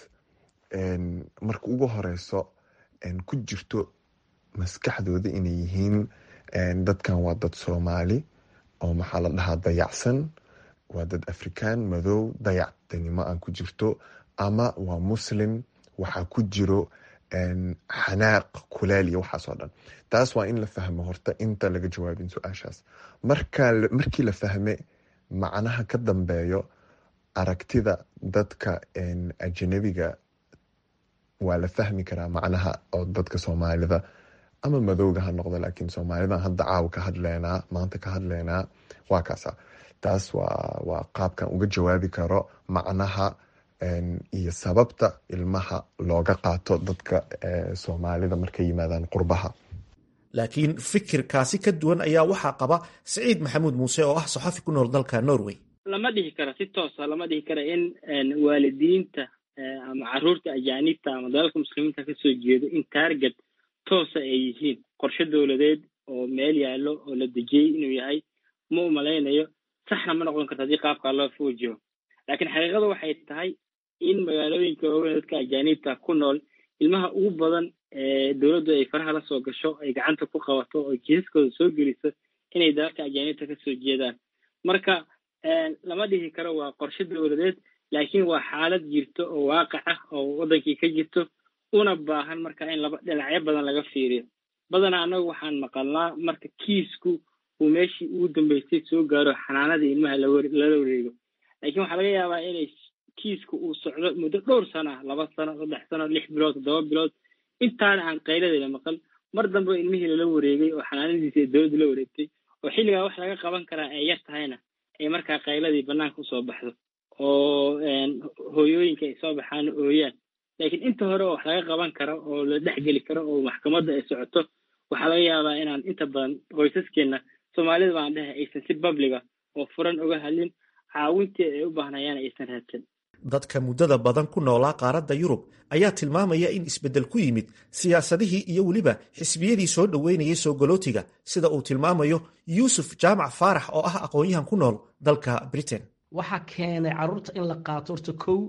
marka ugu horeyso ku jirto maskaxdooda inay yihiin dadkan waa dad soomaali oo maxaa la dhahaa dayacsan waa dad afrikaan madow dayacdanimo aan ku jirto ama waa muslim waxaa ku jiro xanaaq kuleel iyo waxaas oo dhan taas waa in la fahmo horta inta laga jawaabin su-aashaas marka markii la fahme macnaha ka dambeeyo aragtida dadka ajanabiga waa la fahmi karaa macnaha oo dadka soomaalida ama madowga ha noqdo laakiin soomaalidan hadda caawa ka hadleynaa maanta ka hadleynaa waa kaasa taas waa waa qaabkan uga jawaabi karo macnaha iyo sababta ilmaha looga qaato dadka soomaalida markay yimaadaan qurbaha laakiin fikirkaasi ka duwan ayaa waxaa qaba siciid maxamuud muuse oo ah saxafi ku nool dalka norway lama dhihi karo si toosa lama dhihi karo in waalidiinta ama caruurta ajaanibta ama dalalka muslimiinta kasoo jeedo in taarget toosa ay yihiin qorshe dowladeed oo meel yaallo oo la dejiyey inuu yahay ma u malaynayo saxna ma noqon karto haddii qaabkaa loo fuujiyo laakiin xaqiiqada waxay tahay in magaalooyinka waaweyn dadka ajaanibta ku nool ilmaha ugu badan ee dowladdu ay faraha la soo gasho ay gacanta ku qabato oo kiisaskooda soo geliso inay dalalka ajaanibta kasoo jeedaan marka lama dhihi karo waa qorshe dowladeed laakiin waa xaalad jirto oo waaqic ah oo wadankii ka jirto una baahan marka in laba dhinacyo badan laga fiiriyo badanaa annagu waxaan maqalnaa marka kiisku uu meeshii ugu dambeystay soo gaaro xanaanadii ilmaha lala wareego. laakiin waxaa laga yaabaa inay kiisku uu socdo muddo dhowr sano ah laba sano saddex sano lix bilood toddoba bilood intaana aan qayladayna maqal mar dambe ilmihii lala wareegay oo xanaanadiisa dowladda la wareegtay oo xilligaa wax laga qaban karaa ay yar tahayna ay markaa qayladii banaanka usoo baxdo oo hooyooyinka ay soo baxaan ooyaan. laakiin inta hore oo wax laga qaban karo oo la dhexgeli karo oo maxkamadda ay socoto waxaa laga yaabaa inaan inta badan qoysaskeena soomaalida baan dhehe aysan si babliga oo furan uga hadlin caawintii ay u baahnayaan aysan raadsan. dadka muddada badan ku noolaa qaaradda Yurub ayaa tilmaamaya in isbeddel ku yimid siyaasadihii iyo weliba xisbiyadii soo dhoweynayay soo galootiga sida uu tilmaamayo Yuusuf Jaamac Faarax oo ah aqoon-yahan ku nool dalka Britain. waxaa keenay carruurta in la qaato horta kow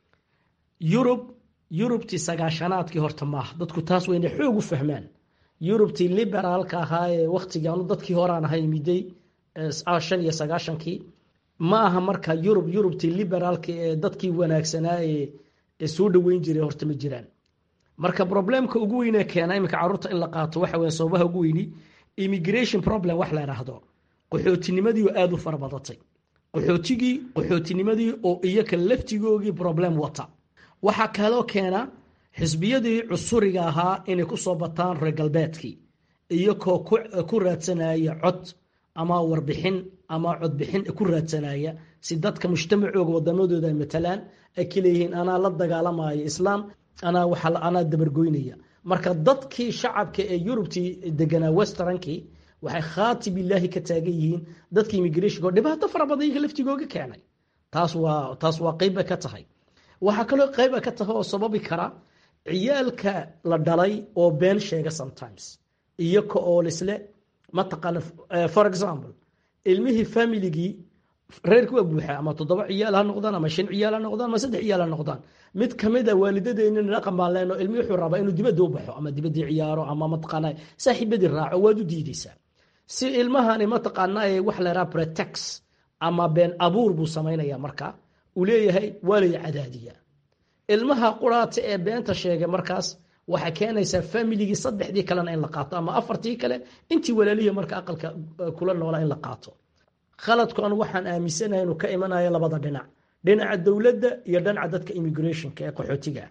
Yurub Yurubtii sagaashanaadkii horta maaha dadku taas weyne xoog u fahmaan. Yurubtii liberaalka ahaa ee waqtigan dadkii horaan ahay miday shan iyo sagaashankii ma aha marka Yurub Yurubtii liberaalka ee dadkii wanaagsanaa ee soo dhaweyn jiray horta ma jiraan. marka problemka ugu weyn ee keenay imika carruurta in la qaato waxa weeye sababaha ugu weyni immigration problem wax la yiraahdo qaxootinimadii oo aad u farabadatay qaxootigii qaxootinimadii oo iyaka laftigoogii problem wata. waxaa kaloo keena xisbiyadii cusuriga ahaa inay ku soo bataan reer galbeedkii iyagoo ku raadsanaya cod ama warbixin ama codbixin ku raadsanaya si dadka mujtamacooga wadamadooda ay matalaan ay kaleeyihiin anaa la dagaalamayo islaam anaa waxa anaa dabargoynaya. marka dadkii shacabka ee Yurubtii deganaa westernkii waxay khaatib ilaahi ka taagan yihiin dadkii immigration oo dhibaato fara badan iyaga laftigooga keenay. taas waa taas waa qayb ka tahay. waxaa kaloo qayb ka tahay oo sababi kara ciyaalka la dhalay oo been sheega sometimes iyaga oo lisle ma taqaan for example ilmihii familygii reerku waa buuxa ama toddoba ciyaal ha noqdaan ama shan ciyaal ha noqdaan ama saddex ciyaal ha noqdaan mid kamid ah waalidadeena dhaqan baan leenoo ilmihii wuxuu rabaa inuu dibadda u baxo ama dibadda ciyaaro ama ma taqaanaa saaxiibadii raaco waad u diidaysaa si ilmahani ma taqaanaa wax la yiraahdo pretex ama been abuur buu samaynayaa marka uu leeyahay waa la cadaadiyaa. ilmaha quraata ee beenta sheegay markaas waxa keenaysa familygii saddexdii kalena in la qaato ama afartii kale intii walaalihii marka aqalka kula noolaa in la qaato. khaladku aan waxaan aaminsanahay inuu ka imanayo labada dhinac dhinaca dowladda iyo dhinaca dadka immigrationka ee qaxootiga.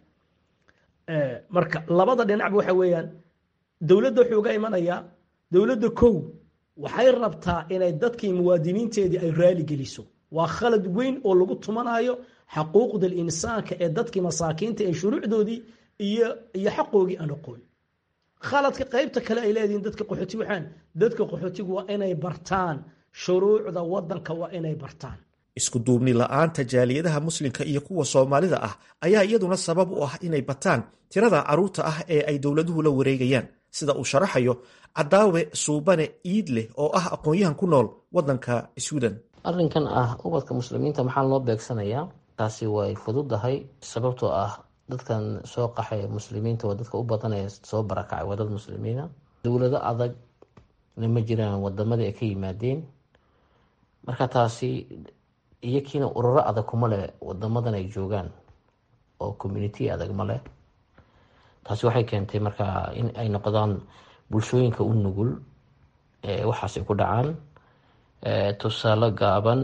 marka labada dhinac waxa weeyaan dowladda wuxuu uga imanayaa dowladda kow waxay rabtaa inay dadkii muwaadiniinteedii ay raali geliso. waa khalad weyn oo lagu tumanayo xuquuqda insaanka ee dadkii masaakiinta ee shuruucdoodii iyo iyo xaqoogii aan aqoon. khaladka qaybta kale ay leeyihiin dadka qaxootiga waxaan dadka qaxootiga waa inay bartaan shuruucda wadanka waa inay bartaan. isku duubni la'aanta jaaliyadaha muslimka iyo kuwa Soomaalida ah ayaa iyaduna sabab u ah inay bataan tirada carruurta ah ee ay dowladuhu la wareegayaan sida uu sharaxayo Cadaawe Suubane Iidle oo ah aqoon-yahan ku nool wadanka Sweden. arrinkan ah ubadka muslimiinta maxaa loo beegsanayaa taasi way fududahay sababtoo ah dadkan soo qaxay muslimiinta waa dadka u badan ee soo barakacay waa dad muslimiina. dowlado adag ma jiraan wadamada ay ka yimaadeen marka taasi iyakiina ururo adag kuma leh wadamadan ay joogaan oo community adag ma leh. taasi waxay keentay marka in ay noqdaan bulshooyinka u nugul ee waxaasay ku dhacaan. tusaale gaaban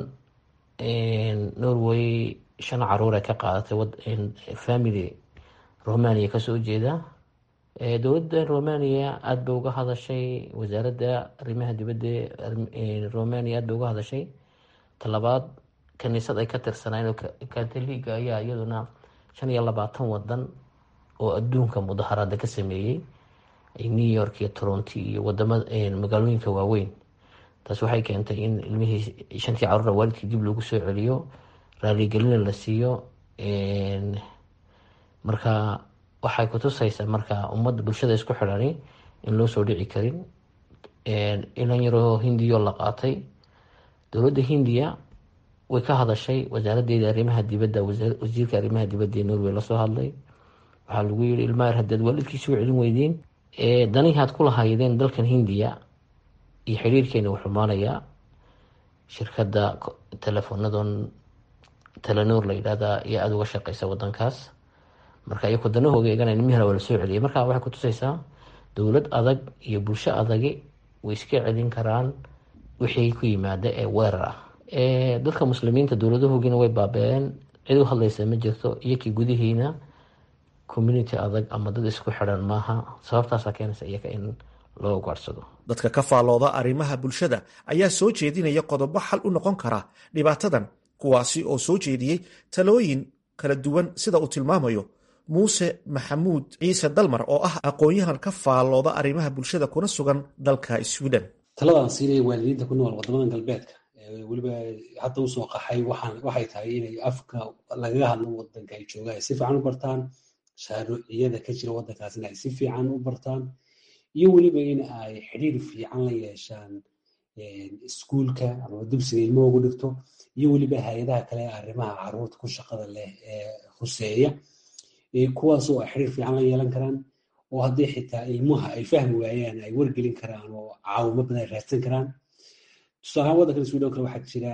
Norway shan caruur ay ka qaadatay family Romania kasoo jeeda. dowladda Romania aad bay uga hadashay wasaaradda arrimaha dibadda Romania aad bay uga hadashay. talabaad kaniisad ay ka tirsanayeen Catholic ayaa iyaduna shan iyo labaatan wadan oo adduunka mudaharaada ka sameeyey New York iyo Toronto iyo wadamada magaalooyinka waaweyn. taas waxay keentay in ilmihii shantii caruur waalidkii dib loogu soo celiyo raaligelin la siiyo. marka waxay ku tusaysaa marka ummadda bulshada isku xidhani in loo soo dhici karin. ilan yaroo hindiyo la qaatay dowladda hindiya way ka hadashay wasaaraddeeda arrimaha dibadda wasiirka arrimaha dibadda ee Norway lasoo hadlay waxaa lagu yiri ilmaha yar haddaad waalidkii soo celin weydeen danihi aad ku lahaydeen dalkan hindiya iyo xiriirkeena wuxuu maanayaa shirkadda telefoonadon Telenor la yiraahdaa iyo aad uga shaqeysa wadankaas. marka iyagu danahooga eegana ilmihii waa la soo celiyay. marka waxay ku tusaysaa dowlad adag iyo bulsho adagi way iska celin karaan wixii ku yimaada ee weerar ah. Dadka muslimiinta dowladahoogina way baabeeen, cid u hadlaysa ma jirto, iyakii gudihiina community adag ama dad isku xidhan maaha. Sababtaasaa keenaysa iyaka in loo ugaadhsado. dadka ka faallooda arrimaha bulshada ayaa soo jeedinaya qodobo xal u noqon kara dhibaatadan, kuwaasi oo soo jeediyey talooyin kala duwan sida uu tilmaamayo muuse maxamuud ciise dalmar oo ah aqoon-yahan ka faallooda arrimaha bulshada kuna sugan dalka Sweden. taladan siinaya waalidiinta ku nool wadamadan galbeedka weliba hadda usoo qaxay waxay tahay inay afka lagaga hadlo wadanka ay joogaan si fiican u bartaan, shaaruuciyada ka jira wadankaasna ay si fiican u bartaan, iyo weliba in ay xiriir fiican la yeeshaan iskuulka ama dugsiga ilmuhu ugu dhigto, iyo weliba hay-adaha kale ee arrimaha caruurta ku shaqada leh ee khuseeya, kuwaasoo ay xiriir fiican la yeelan karaan, oo haddii xitaa ilmuha ay fahmi waayaan ay wargelin karaan oo caawimo badan ay raadsan karaan. tusaalahaan waddankan Sweden kale waxaa jira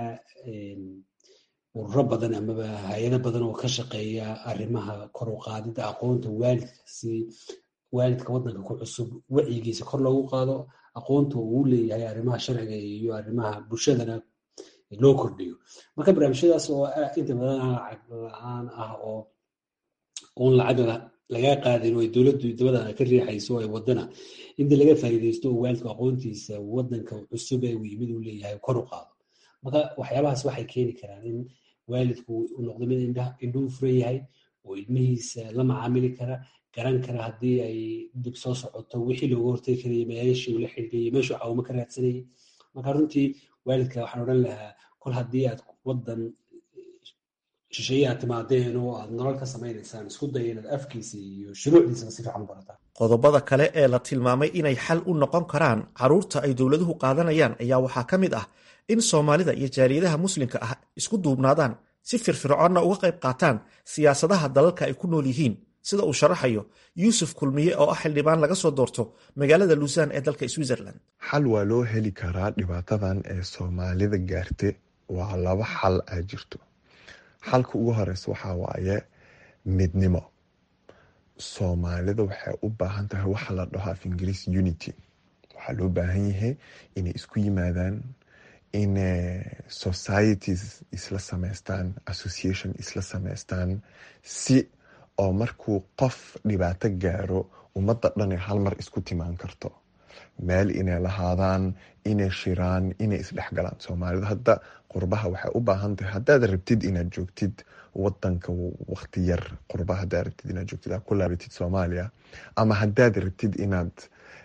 ururo badan amaba hay-ado badan oo ka shaqeeya arrimaha kor u qaadida aqoonta waalidka, si waalidka waddanka ku cusub wacyigiisa kor loogu qaado, aqoonta uu leeyahay arrimaha sharciga iyo arrimaha bulshadana loo kordhiyo. marka barnaamijyadaas oo inta badan lacag la-aan ah oo oon lacag laga qaadin oo dowladdu dabada ka riixayso ay wadana inta laga faa'iideysto oo waalidku aqoontiisa waddanka cusub ee uu yimid uu leeyahay kor u qaado. marka waxyaabahaas waxay keeni karaan in waalidku uu noqdo mid indhuhu furan yahay oo ilmihiisa la macaamili kara, garan kara haddii ay dib soo socoto wixii looga hortagi karayay, meeshii ula xidhiidhayay, meeshuu caawimo ka raadsanayay. marka runtii waalidka waxaan odhan lahaa kol haddii aad waddan shisheeye aad timaadeen oo aad nolol ka samaynaysaan, isku daya inaad afkiisa iyo shuruucdiisaba si fiican u barataan. qodobada kale ee la tilmaamay inay xal u noqon karaan caruurta ay dowladuhu qaadanayaan ayaa waxaa ka mid ah in Soomaalida iyo jaaliyadaha muslimka ah isku duubnaadaan, si firfircoonna uga qayb qaataan siyaasadaha dalalka ay ku nool yihiin, sida uu sharaxayo Yuusuf Kulmiye oo ah xildhibaan laga soo doorto magaalada Lausanne ee dalka Switzerland. xal waa loo heli karaa dhibaatadan ee Soomaalida gaartay. waa laba xal ay jirto. xalka ugu horeysa waxaa waaye midnimo. Soomaalida waxay u baahan tahay waxa la dhaho af Ingiriis unity. waxaa loo baahan yahay inay isku yimaadaan, in societies isla samaystaan, association isla samaystaan, si oo markuu qof dhibaato gaaro ummadda dhan hal mar isku timaan karto, meel inay lahaadaan, inay shiraan, inay isdhexgalaan. Soomaalida hadda qurbaha waxay u baahan tahay haddaad rabtid inaad joogtid wadanka waqti yar, qurbaha haddaad rabtid inaad joogtid aad ku laabatid Soomaaliya, ama haddaad rabtid inaad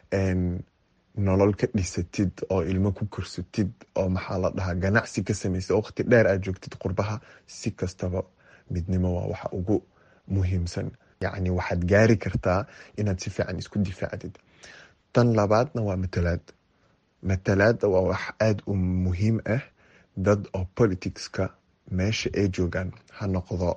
nolol ka dhisatid oo ilmo ku korsatid oo maxaa la dhahaa ganacsi ka samaysid oo waqti dheer aad joogtid qurbaha, si kastaba midnimo waa waxa ugu muhiimsan. yacni waxaad gaari kartaa inaad si fiican isku difaacdid. tan labaadna waa matalaad. matalaadda waa wax aada u muhiim ah. dad oo politicska meesha ay joogaan, ha noqdo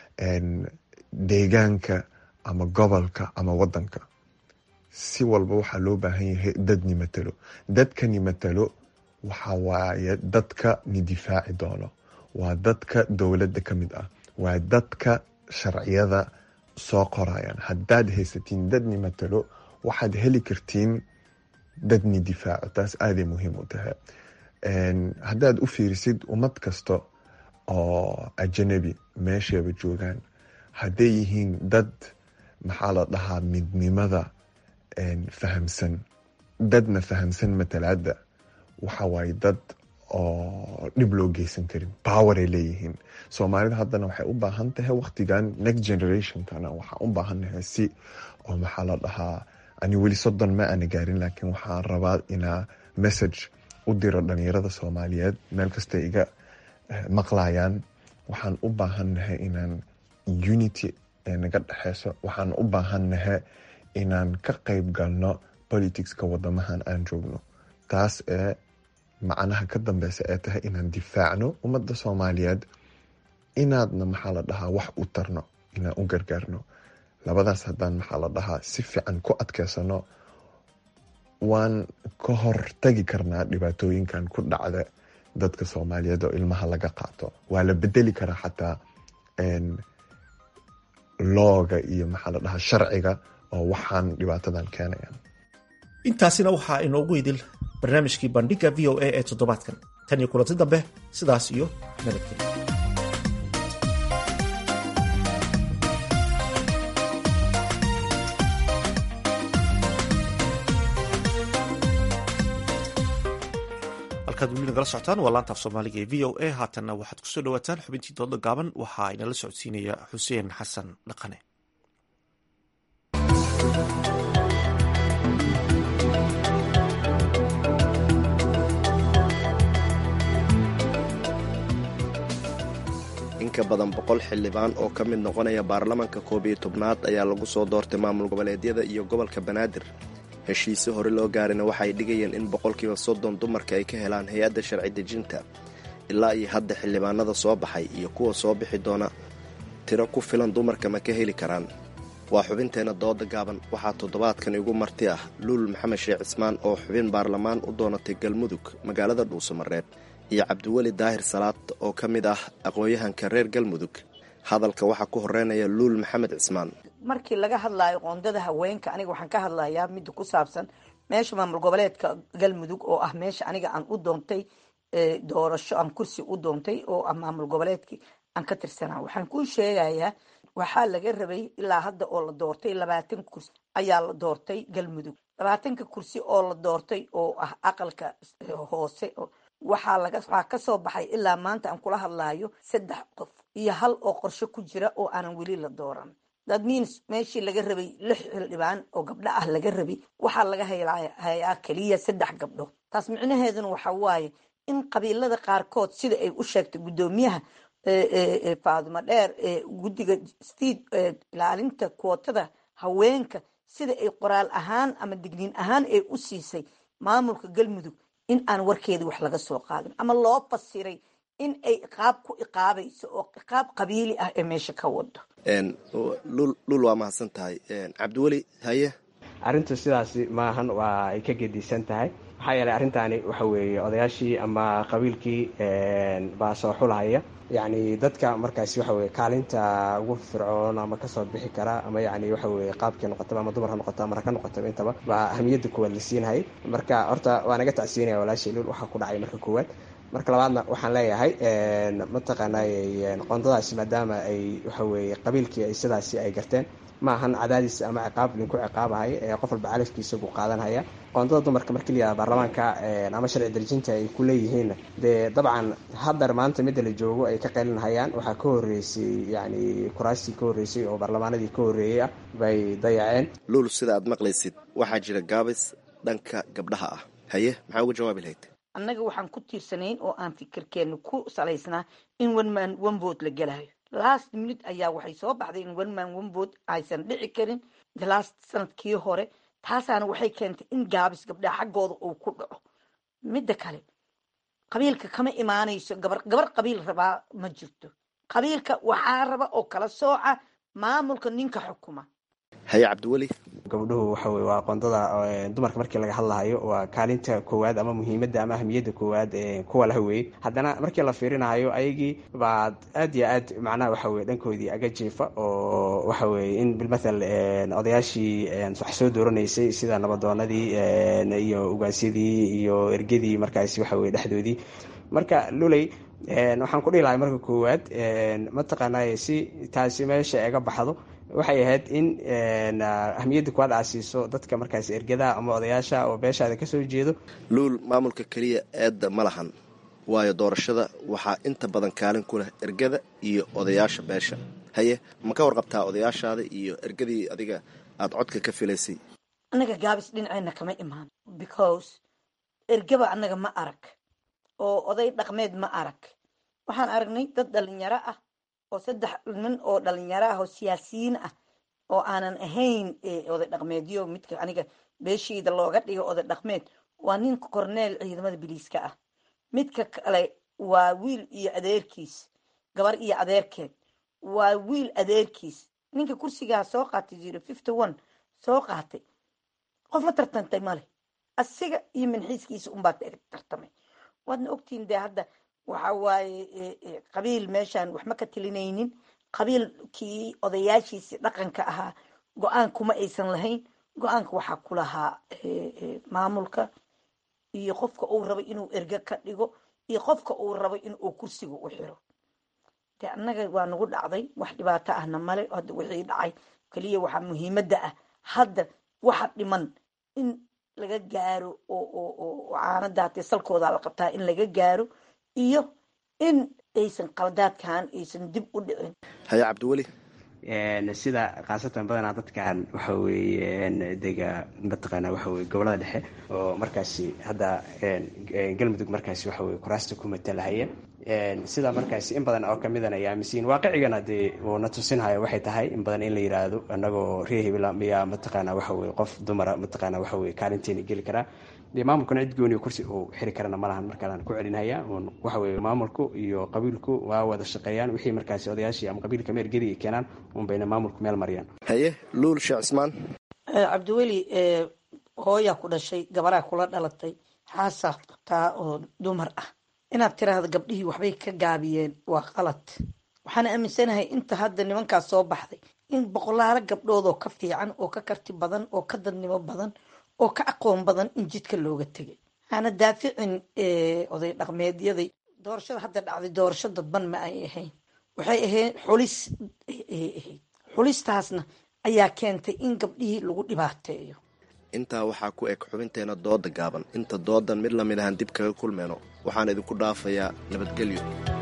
deegaanka ama gobolka ama wadanka, si walba waxaa loo baahan yahay dad ni matalo. dadkani matalo waxa waaye dadka ni difaaci doono, waa dadka dowladda ka mid ah, waa dadka sharciyada soo qorayaan. haddaad haysatiin dad ni matalo, waxaad heli kartiin dad ni difaaco. taas aaday muhiim u tahay. haddaad u fiirisid ummad kasta oo ajanabi meeshaba joogaan, hadday yihiin dad maxaa la dhahaa midnimada fahamsan, dadna fahamsan matalaada, waxa waaye dad oo dhib loo geysan karin, power ay leeyihiin. Soomaalida haddana waxay u baahan tahay waqtigan next generationkana waxaa u baahannahay si oo maxaa la dhahaa, ani weli soddon ma ana gaarin, laakiin waxaan rabaa inaa message u diro dhalinyarada Soomaaliyeed meel kasta iga maqlayaan. waxaan u baahannahay inaan unity naga dhexeyso, waxaan u baahannahay inaan ka qayb galno politicska wadamahan aan joogno. taas ee macnaha ka dambeysa ee tahay inaan difaacno ummadda Soomaaliyeed, inaadna maxaa la dhahaa wax u tarno, inaan u gargaarno. labadaas haddaan maxaa la dhahaa si fiican ku adkeysano, waan ka hortagi karnaa dhibaatooyinkan ku dhacda dadka Soomaaliyeed oo ilmaha laga qaato. waa la bedeli karaa xataa looga iyo maxaa la dhahaa sharciga oo waxaan dhibaatadan keenayaan. intaasina waxaa inoogu idil barnaamijkii bandhiga v o a ee toddobaadkan. tan iyo kulanti dambe sidaas iyo nabadgelyo. halkaad weli nagala socotaan waa laanta af soomaaliga ee v o a. haatanna waxaad kusoo dhawaataan xubintii dooda gaaban. waxaa inala socodsiinaya xuseen xasan dhaqane. in ka badan boqol xildhibaan oo ka mid noqonaya baarlamaanka koob iyo tobnaad ayaa lagu soo doortay maamul goboleedyada iyo gobolka banaadir. heshiise hore loo gaarina waxay dhigayeen in boqolkiiba soddon dumarka ay ka helaan hay-adda sharci dejinta. ilaa iyo hadda xildhibaanada soo baxay iyo kuwa soo bixi doona tiro ku filan dumarka ma ka heli karaan? waa xubinteenna dooda gaaban. waxaa toddobaadkan igu marti ah luul maxamed sheekh cismaan oo xubin baarlamaan u doonatay galmudug magaalada dhuusamareeb, iyo cabdiweli daahir salaad oo ka mid ah aqoon-yahanka reer galmudug. hadalka waxaa ku horeynaya luul maxamed cismaan. markii laga hadlaayo qoondada haweenka, aniga waxaan ka hadlayaa midda ku saabsan meesha maamul goboleedka galmudug oo ah meesha aniga aan u doontay doorasho, aan kursi u doontay oo ah maamul goboleedkii aan ka tirsanaa. waxaan kuu sheegayaa waxaa laga rabay ilaa hadda oo la doortay labaatan kursi ayaa la doortay galmudug. labaatanka kursi oo la doortay oo ah aqalka hoose waxaa laga waxaa kasoo baxay ilaa maanta aan kula hadlaayo saddex qof iyo hal oo qorshe ku jira oo aanan weli la dooran. that means meeshii laga rabay lix xildhibaan oo gabdho ah laga rabay waxaa laga hayaa keliya saddex gabdho. taas micnaheeduna waxa waaye in qabiilada qaarkood sida ay u sheegtay guddoomiyaha faadimo dheer ee guddiga stiid ilaalinta kootada haweenka, sida ay qoraal ahaan ama digniin ahaan ay u siisay maamulka galmudug in aan warkeedii wax laga soo qaadin ama loo fasiray in ay iqaab ku iqaabayso oo iqaab qabiili ah ee meesha ka wado. luul waa mahadsan tahay. cabdiweli haye. arrintu sidaasi maahan, waa ay ka gedisan tahay. maxaa yeelay arrintaani waxa weeye odayaashii ama qabiilkii baa soo xulahaya, yacni dadka markaasi waxa weye kaalinta ugu fircoon ama kasoo bixi kara ama yacni waxa weye qaabkii noqotaba ama dumar ha noqoto ama rag ha noqotaba intaba baa ahamiyadda koowaad la siinayay. marka horta waa naga tacsiinaya walaashay luul waxaa ku dhacay marka koowaad. marka labaadna waxaan leeyahay mataqaanay qoondadaasi maadaama ay waxa weye qabiilkii ay sidaasi ay garteen maahan cadaadis ama ciqaab linku ciqaabahay ee qof walba calafkiisa buu qaadanhaya. qoondada dumarka markii la yihahdo baarlamaanka ama sharci darjinta ay ku leeyihiinna dee dabcan haddar maanta midda la joogo ay ka qaylinhayaan. waxaa ka horreysay yacni kuraastii ka horreysay oo baarlamaanadii ka horreeyey ah bay dayaceen. luul sida aad maqlaysid waxaa jira gaabis dhanka gabdhaha ah. haye maxaa uga jawaabi lahayd? annaga waxaan ku tiirsanayn oo aan fikirkeenu ku salaysnaa in one man one vote la gelayo. last minute ayaa waxay soo baxday in one man one vote aysan dhici karin the last sanadkii hore. taasaana waxay keentay in gaabis gabdhaha xaggooda uu ku dhaco. midda kale qabiilka kama imaanayso gabar gabar qabiil rabaa ma jirto. qabiilka waxaa raba oo kala sooca maamulka ninka xukuma. haye cabdiweli. gabdhuhu waxa weye waa qoondada dumarka markii laga hadlahayo waa kaalinta koowaad ama muhiimadda ama ahamiyadda koowaad ee kuwa laha weeye. haddana markii la fiirinayo ayagii baad aad iyo aad macnaha waxa weye dhankoodii aga jiifa oo waxa weye in bilmathal odayaashii wax soo dooranaysay sida nabadoonadii iyo ugaasyadii iyo ergadii markaasi waxa weye dhexdoodii. marka luley waxaan ku dhihi lahay marka koowaad mataqaanay si taasi meesha ega baxdo waxay ahayd in ahamiyadda kuwaad aasiiso dadka markaas ergadaha ama odayaasha oo beeshaada kasoo jeedo. luul maamulka keliya eedda ma lahan, waayo doorashada waxaa inta badan kaalin ku leh ergada iyo odayaasha beesha. haye ma ka warqabtaa odayaashaada iyo ergadii adiga aada codka ka filaysay? annaga gaabis dhinaceyna kama imaan because ergaba annaga ma arag oo oday dhaqmeed ma arag. waxaan aragnay dad dhalinyaro ah oo saddex nin oo dhalinyaro ah oo siyaasiyiin ah oo aanan ahayn oday dhaqmeedyo. midka aniga beeshayda looga dhigo oday dhaqmeed waa ninka korneel ciidamada biliiska ah. midka kale waa wiil iyo adeerkiis, gabar iyo adeerkeed waa wiil adeerkiis. ninka kursigaa soo qaatay zero fifty one soo qaatay qof la tartantay male, asiga iyo minxiiskiisa unbaa tartamay. waadna ogtihiin dee hadda waxa waaye qabiil meeshaan wax ma ka tilinaynin. qabiilkii odayaashiisii dhaqanka ahaa go-aan kuma aysan lahayn. go-aanka waxaa ku lahaa maamulka iyo qofka uu rabo inuu erge ka dhigo iyo qofka uu rabo inuu kursiga u xiro de annaga waa nagu dhacday wax dhibaato ahna male hadda wixii dhacay kaliya waxaa muhiimadda ah hadda waxa dhiman in laga gaaro oo oo oo caanadaatee salkooda la qabtaa in laga gaaro iyo in aysan qaladaadkan aysan dib u dhicin. haye cabdiweli sida khaasatan badanaa dadkan waxa weeye dega mataqaanaa waxa weye gobolada dhexe oo markaasi hadda galmudug markaasi waxa weye kuraasta ku matalahaya sida markaasi in badan oo kamid ah aaminsiin waaqicigana dee uu na tusinhayo waxay tahay in badan in la yiraahdo anagoo reer hebel miyaa mataqaanaa waxa weye qof dumara mataqaanaa waxa weye kaalinteena geli karaa dee maamulkuna cid gooniyo kursi uu xiri karana ma lahan markaan ku celinhayaa waxa weye maamulku iyo qabiilku waa wada shaqeeyaan wixii markaasi odayaashii ama qabiilka meergeliya keenaan un bayna maamulku meel mariyaan. haye luul sheekh cismaan cabdiweli hooyaa ku dhashay gabaraa kula dhalatay xaasaa qabtaa oo dumar ah inaad tiraahdo gabdhihii waxbay ka gaabiyeen waa qalad. waxaana aaminsanahay inta hadda nimankaas soo baxday in boqolaalo gabdhood oo ka fiican oo ka karti badan oo ka dadnimo badan oo ka aqoon badan in jidka looga tegay hana daaficin oday dhaqmeedyadii doorashada hadda dhacday doorasho dadban ma ay ahayn waxay ahayd xulis ahayd xulistaasna ayaa keentay in gabdhihii lagu dhibaateeyo. intaa waxaa ku eg xubinteena dooda gaaban inta doodan mid lamid ahaan dib kaga kulmeyno waxaan idinku dhaafayaa nabadgelyo.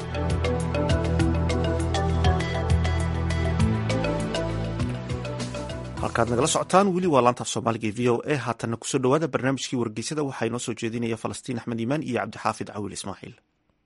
halkaad nagala socotaan weli waa laantaaf soomaaliga e v o a haatanna kusoo dhawaada barnaamijkii wargeysada waxaa inoo soo jeedinaya falastiin axmed iimaan iyo cabdixaafid cawil ismaaciil.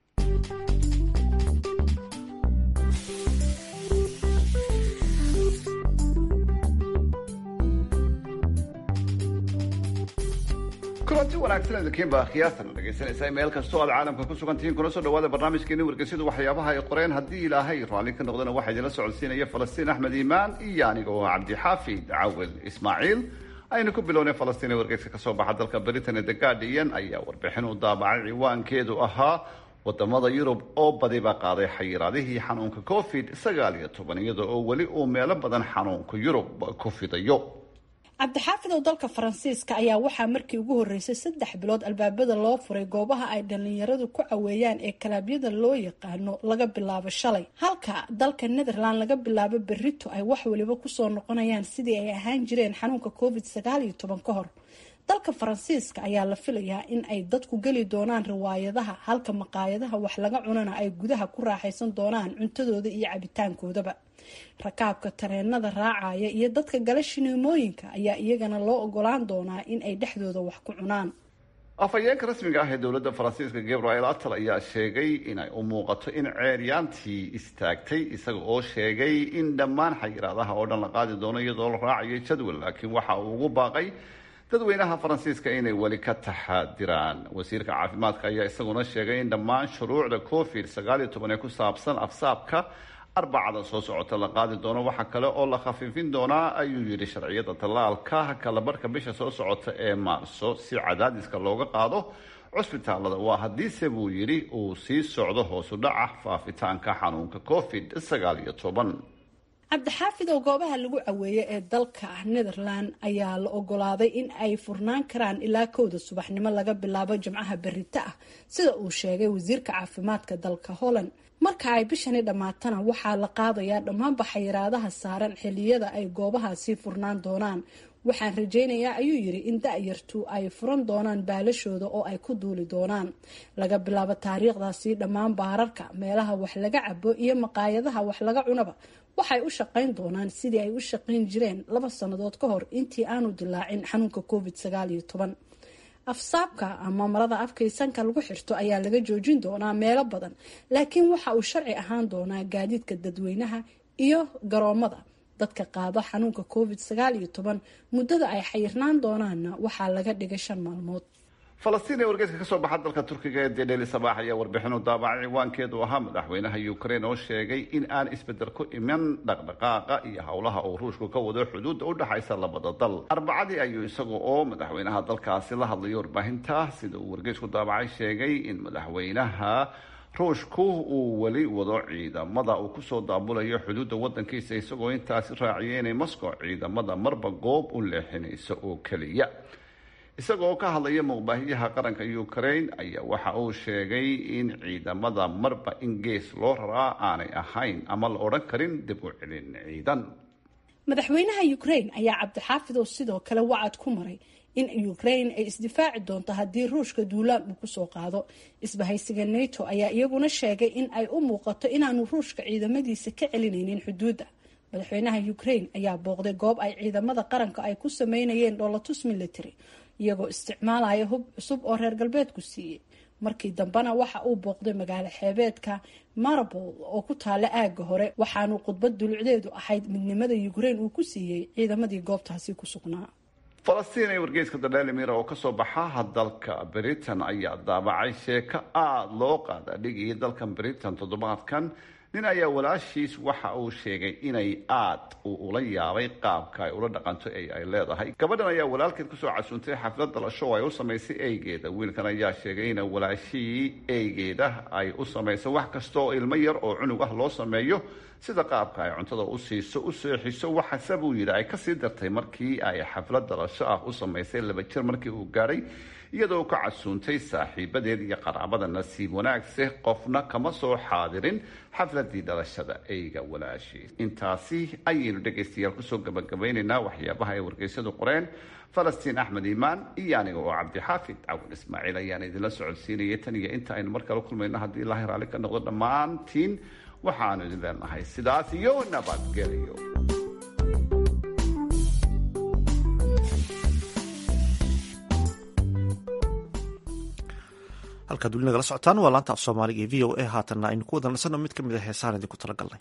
kulanti wanaagsan idinkiin baa khiyaastan dhegaysanaysaa meel kastoo aad caalamka ku sugan tihiin kuna soo dhawaada barnaamijkeeni wargeysyadu waxyaabaha ay qoreen haddii ilaahay raalli ka noqdana waxaa idinla socodsiinaya falastiin axmed iimaan iyo aniga oo cabdixaafid cawil ismaaciil. aynu ku bilownay falastiin ee wargeyska kasoo baxa dalka britain ee the guardian ayaa warbixin u daabacay ciwaankeedu ahaa wadamada yurub oo badiba qaaday xayiraadihii xanuunka covid sagaal iyo toban iyada oo weli uu meelo badan xanuunka yurub ku fidayo. cabdixaafid oo dalka faransiiska ayaa waxaa markii ugu horeysay saddex bilood albaabada loo furay goobaha ay dhalinyaradu ku caweeyaan ee kalaabyada loo yaqaano laga bilaabo shalay halka dalka netherland laga bilaabo berito ay wax waliba kusoo noqonayaan sidii ay ahaan jireen xanuunka covid sagaal iyo toban ka hor. dalka faransiiska ayaa la filayaa in ay dadku geli doonaan riwaayadaha halka maqaayadaha wax laga cunana ay gudaha ku raaxaysan doonaan cuntadooda iyo cabitaankoodaba. rakaabka tareenada raacaya iyo dadka gala shineemooyinka ayaa iyagana loo ogolaan doonaa in ay dhexdooda wax ku cunaan. afhayeenka rasmiga ah ee dowladda faransiiska gabriel attal ayaa sheegay inay u muuqato in ceeryaantii istaagtay isaga oo sheegay in dhammaan xayiraadaha oo dhan la qaadi doono iyadoo la raacayo jadwal laakiin waxa uu ugu baaqay dadweynaha faransiiska inay weli ka taxadiraan. wasiirka caafimaadka ayaa isaguna sheegay in dhammaan shuruucda covid sagaal iyo toban ee ku saabsan afsaabka arbacada soo socota la qaadi doono. waxaa kale oo la khafiifin doonaa ayuu yidhi sharciyada tallaalka kalabarhka bisha soo socota ee maarso si cadaadiska looga qaado cusbitaalada waa haddiise buu yidhi uu sii socdo hoosu dhaca faafitaanka xanuunka covid sagaal iyo toban. cabdixaafid oo goobaha lagu caweeyay ee dalka netherland ayaa la ogolaaday in ay furnaan karaan ilaa kowda subaxnimo laga bilaabo jimcaha berita ah sida uu sheegay wasiirka caafimaadka dalka holland. marka ay bishani dhammaatana waxaa la qaadayaa dhammaanba xayiraadaha saaran xiliyada ay goobahaasi furnaan doonaan. waxaan rajaynayaa ayuu yidhi in da-yartu ay furan doonaan baalashooda oo ay ku duuli doonaan laga bilaabo taariikhdaasi. dhammaan baararka meelaha wax laga cabo iyo maqaayadaha wax laga cunaba waxay u shaqayn doonaan sidii ay u shaqayn jireen laba sannadood ka hor intii aanu dilaacin xanuunka covid sagaal iyo toban. afsaabka ama marada afkaysanka lagu xirto ayaa laga joojin doonaa meelo badan laakiin waxa uu sharci ahaan doonaa gaadiidka dadweynaha iyo garoomada. dadka qaado xanuunka covid sagaal iyo toban muddada ay xayirnaan doonaanna waxaa laga dhigay shan maalmood. falastiin ee wargeyska kasoo baxa dalka turkiga ee dedheli sabaax ayaa warbixin u daabacay ciwaankeedu ahaa madaxweynaha ukraine oo sheegay in aan isbedel ku iman dhaqdhaqaaqa iyo howlaha uu ruushku ka wado xuduudda u dhaxaysa labada dal. arbacadii ayuu isaga oo madaxweynaha dalkaasi la hadlayo warbaahinta sida uu wargeysku daabacay sheegay in madaxweynaha ruushku uu weli wado ciidamada uu kusoo daabulayo xuduudda wadankiisa isagoo intaasi raaciyay inay moscow ciidamada marba goob u leexinayso oo keliya. isagoo ka hadlaya muuqbaahiyaha qaranka ukraine ayaa waxa uu sheegay in ciidamada marba in gees loo raraa aanay ahayn ama la odhan karin dib u celin ciidan. madaxweynaha ukraine ayaa cabdixaafid oo sidoo kale wacad ku maray in ukraine ay isdifaaci doonto haddii ruushka duulaan uu kusoo qaado. isbahaysiga nato ayaa iyaguna sheegay in ay u muuqato inaanu ruushka ciidamadiisa ka celinaynin xuduudda. madaxweynaha ukraine ayaa booqday goob ay ciidamada qaranka ay ku sameynayeen dhoolatus military iyagoo isticmaalaya hub cusub oo reer galbeedku siiyey. markii dambena waxa uu booqday magaalo xeebeedka Mariupol oo ku taala aaga hore, waxaanu khudbad dulucdeedu ahayd midnimada Ukraine uu ku siiyey ciidamadii goobtaasi ku sugnaa. falastiin ee wargeyska The Daily Mirror oo kasoo baxa dalka Britain ayaa daabacay sheeko aada loo qaada dhigii dalkan Britain toddobaadkan. nin ayaa walaashiis waxa uu sheegay inay aad ula yaabay qaabka ay ula dhaqanto ee ay leedahay. gabadhan ayaa walaalkeed kusoo casuuntay xaflad dhalasho oo ay u samaysay eygeeda. wiilkan ayaa sheegay in walaashii eygeeda ay u samayso wax kasta oo ilmo yar oo cunug ah loo sameeyo, sida qaabka ay cuntada u siiso, u seexiso. waxaase buu yidhi ay kasii dartay markii ay xaflad dhalasho ah u samaysay laba jir markii uu gaadhay, iyadoo ka casuuntay saaxiibadeed iyo qaraabada. nasiib wanaagse qofna kama soo xaadirin xafladii dhalashada eyga walaashiis. intaasi ayaynu dhegaystayaal kusoo gabagabaynaynaa waxyaabaha ay wargeysyadu qoreen. falastiin axmed iimaan iyo aniga oo cabdixaafid cawin ismaaciil ayaan idinla socodsiinayay tan iyo inta aynu mar kale kulmayno haddii ilaahay raalli ka noqdo dhammaantiin waxaanu idin leenahay sidaas iyo nabadgelyo. halkaad weli nagala socotaan waa laanta af soomaaliga ee v o a. haatanna aynu ku wada nasanno mid ka mid a heesaan idinku tala galnay.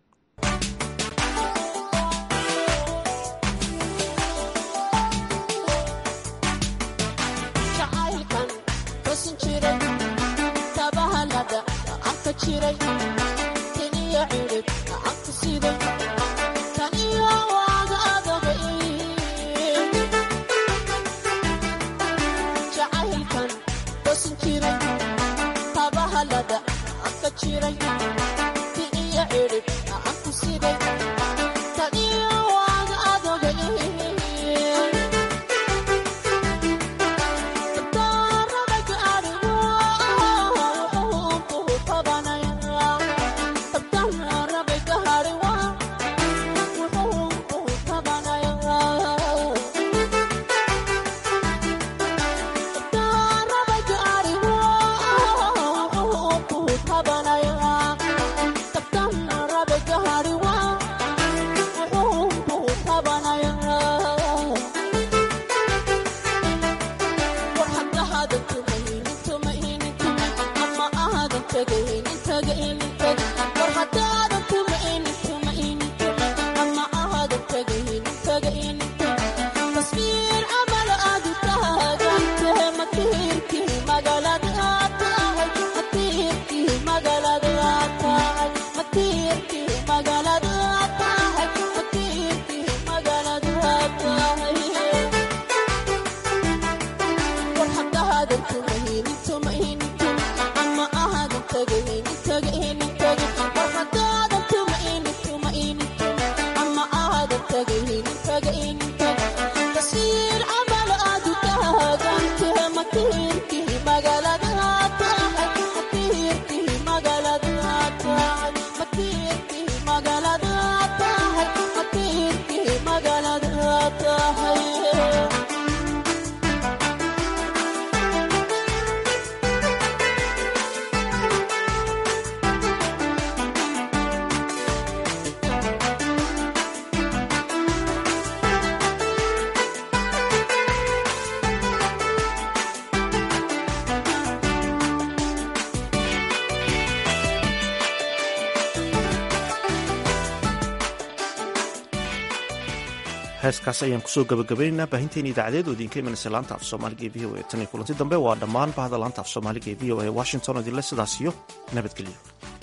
heeskaas ayaan kusoo gabagabaynaynaa baahinteena idaacadeed oo idinka imanaysa laanta af soomaaliga ee v o a. tan iyo kulanti dambe waa dhammaan bahda laanta af soomaaliga ee v o a washington oo idinle sidaas iyo nabadgelyo.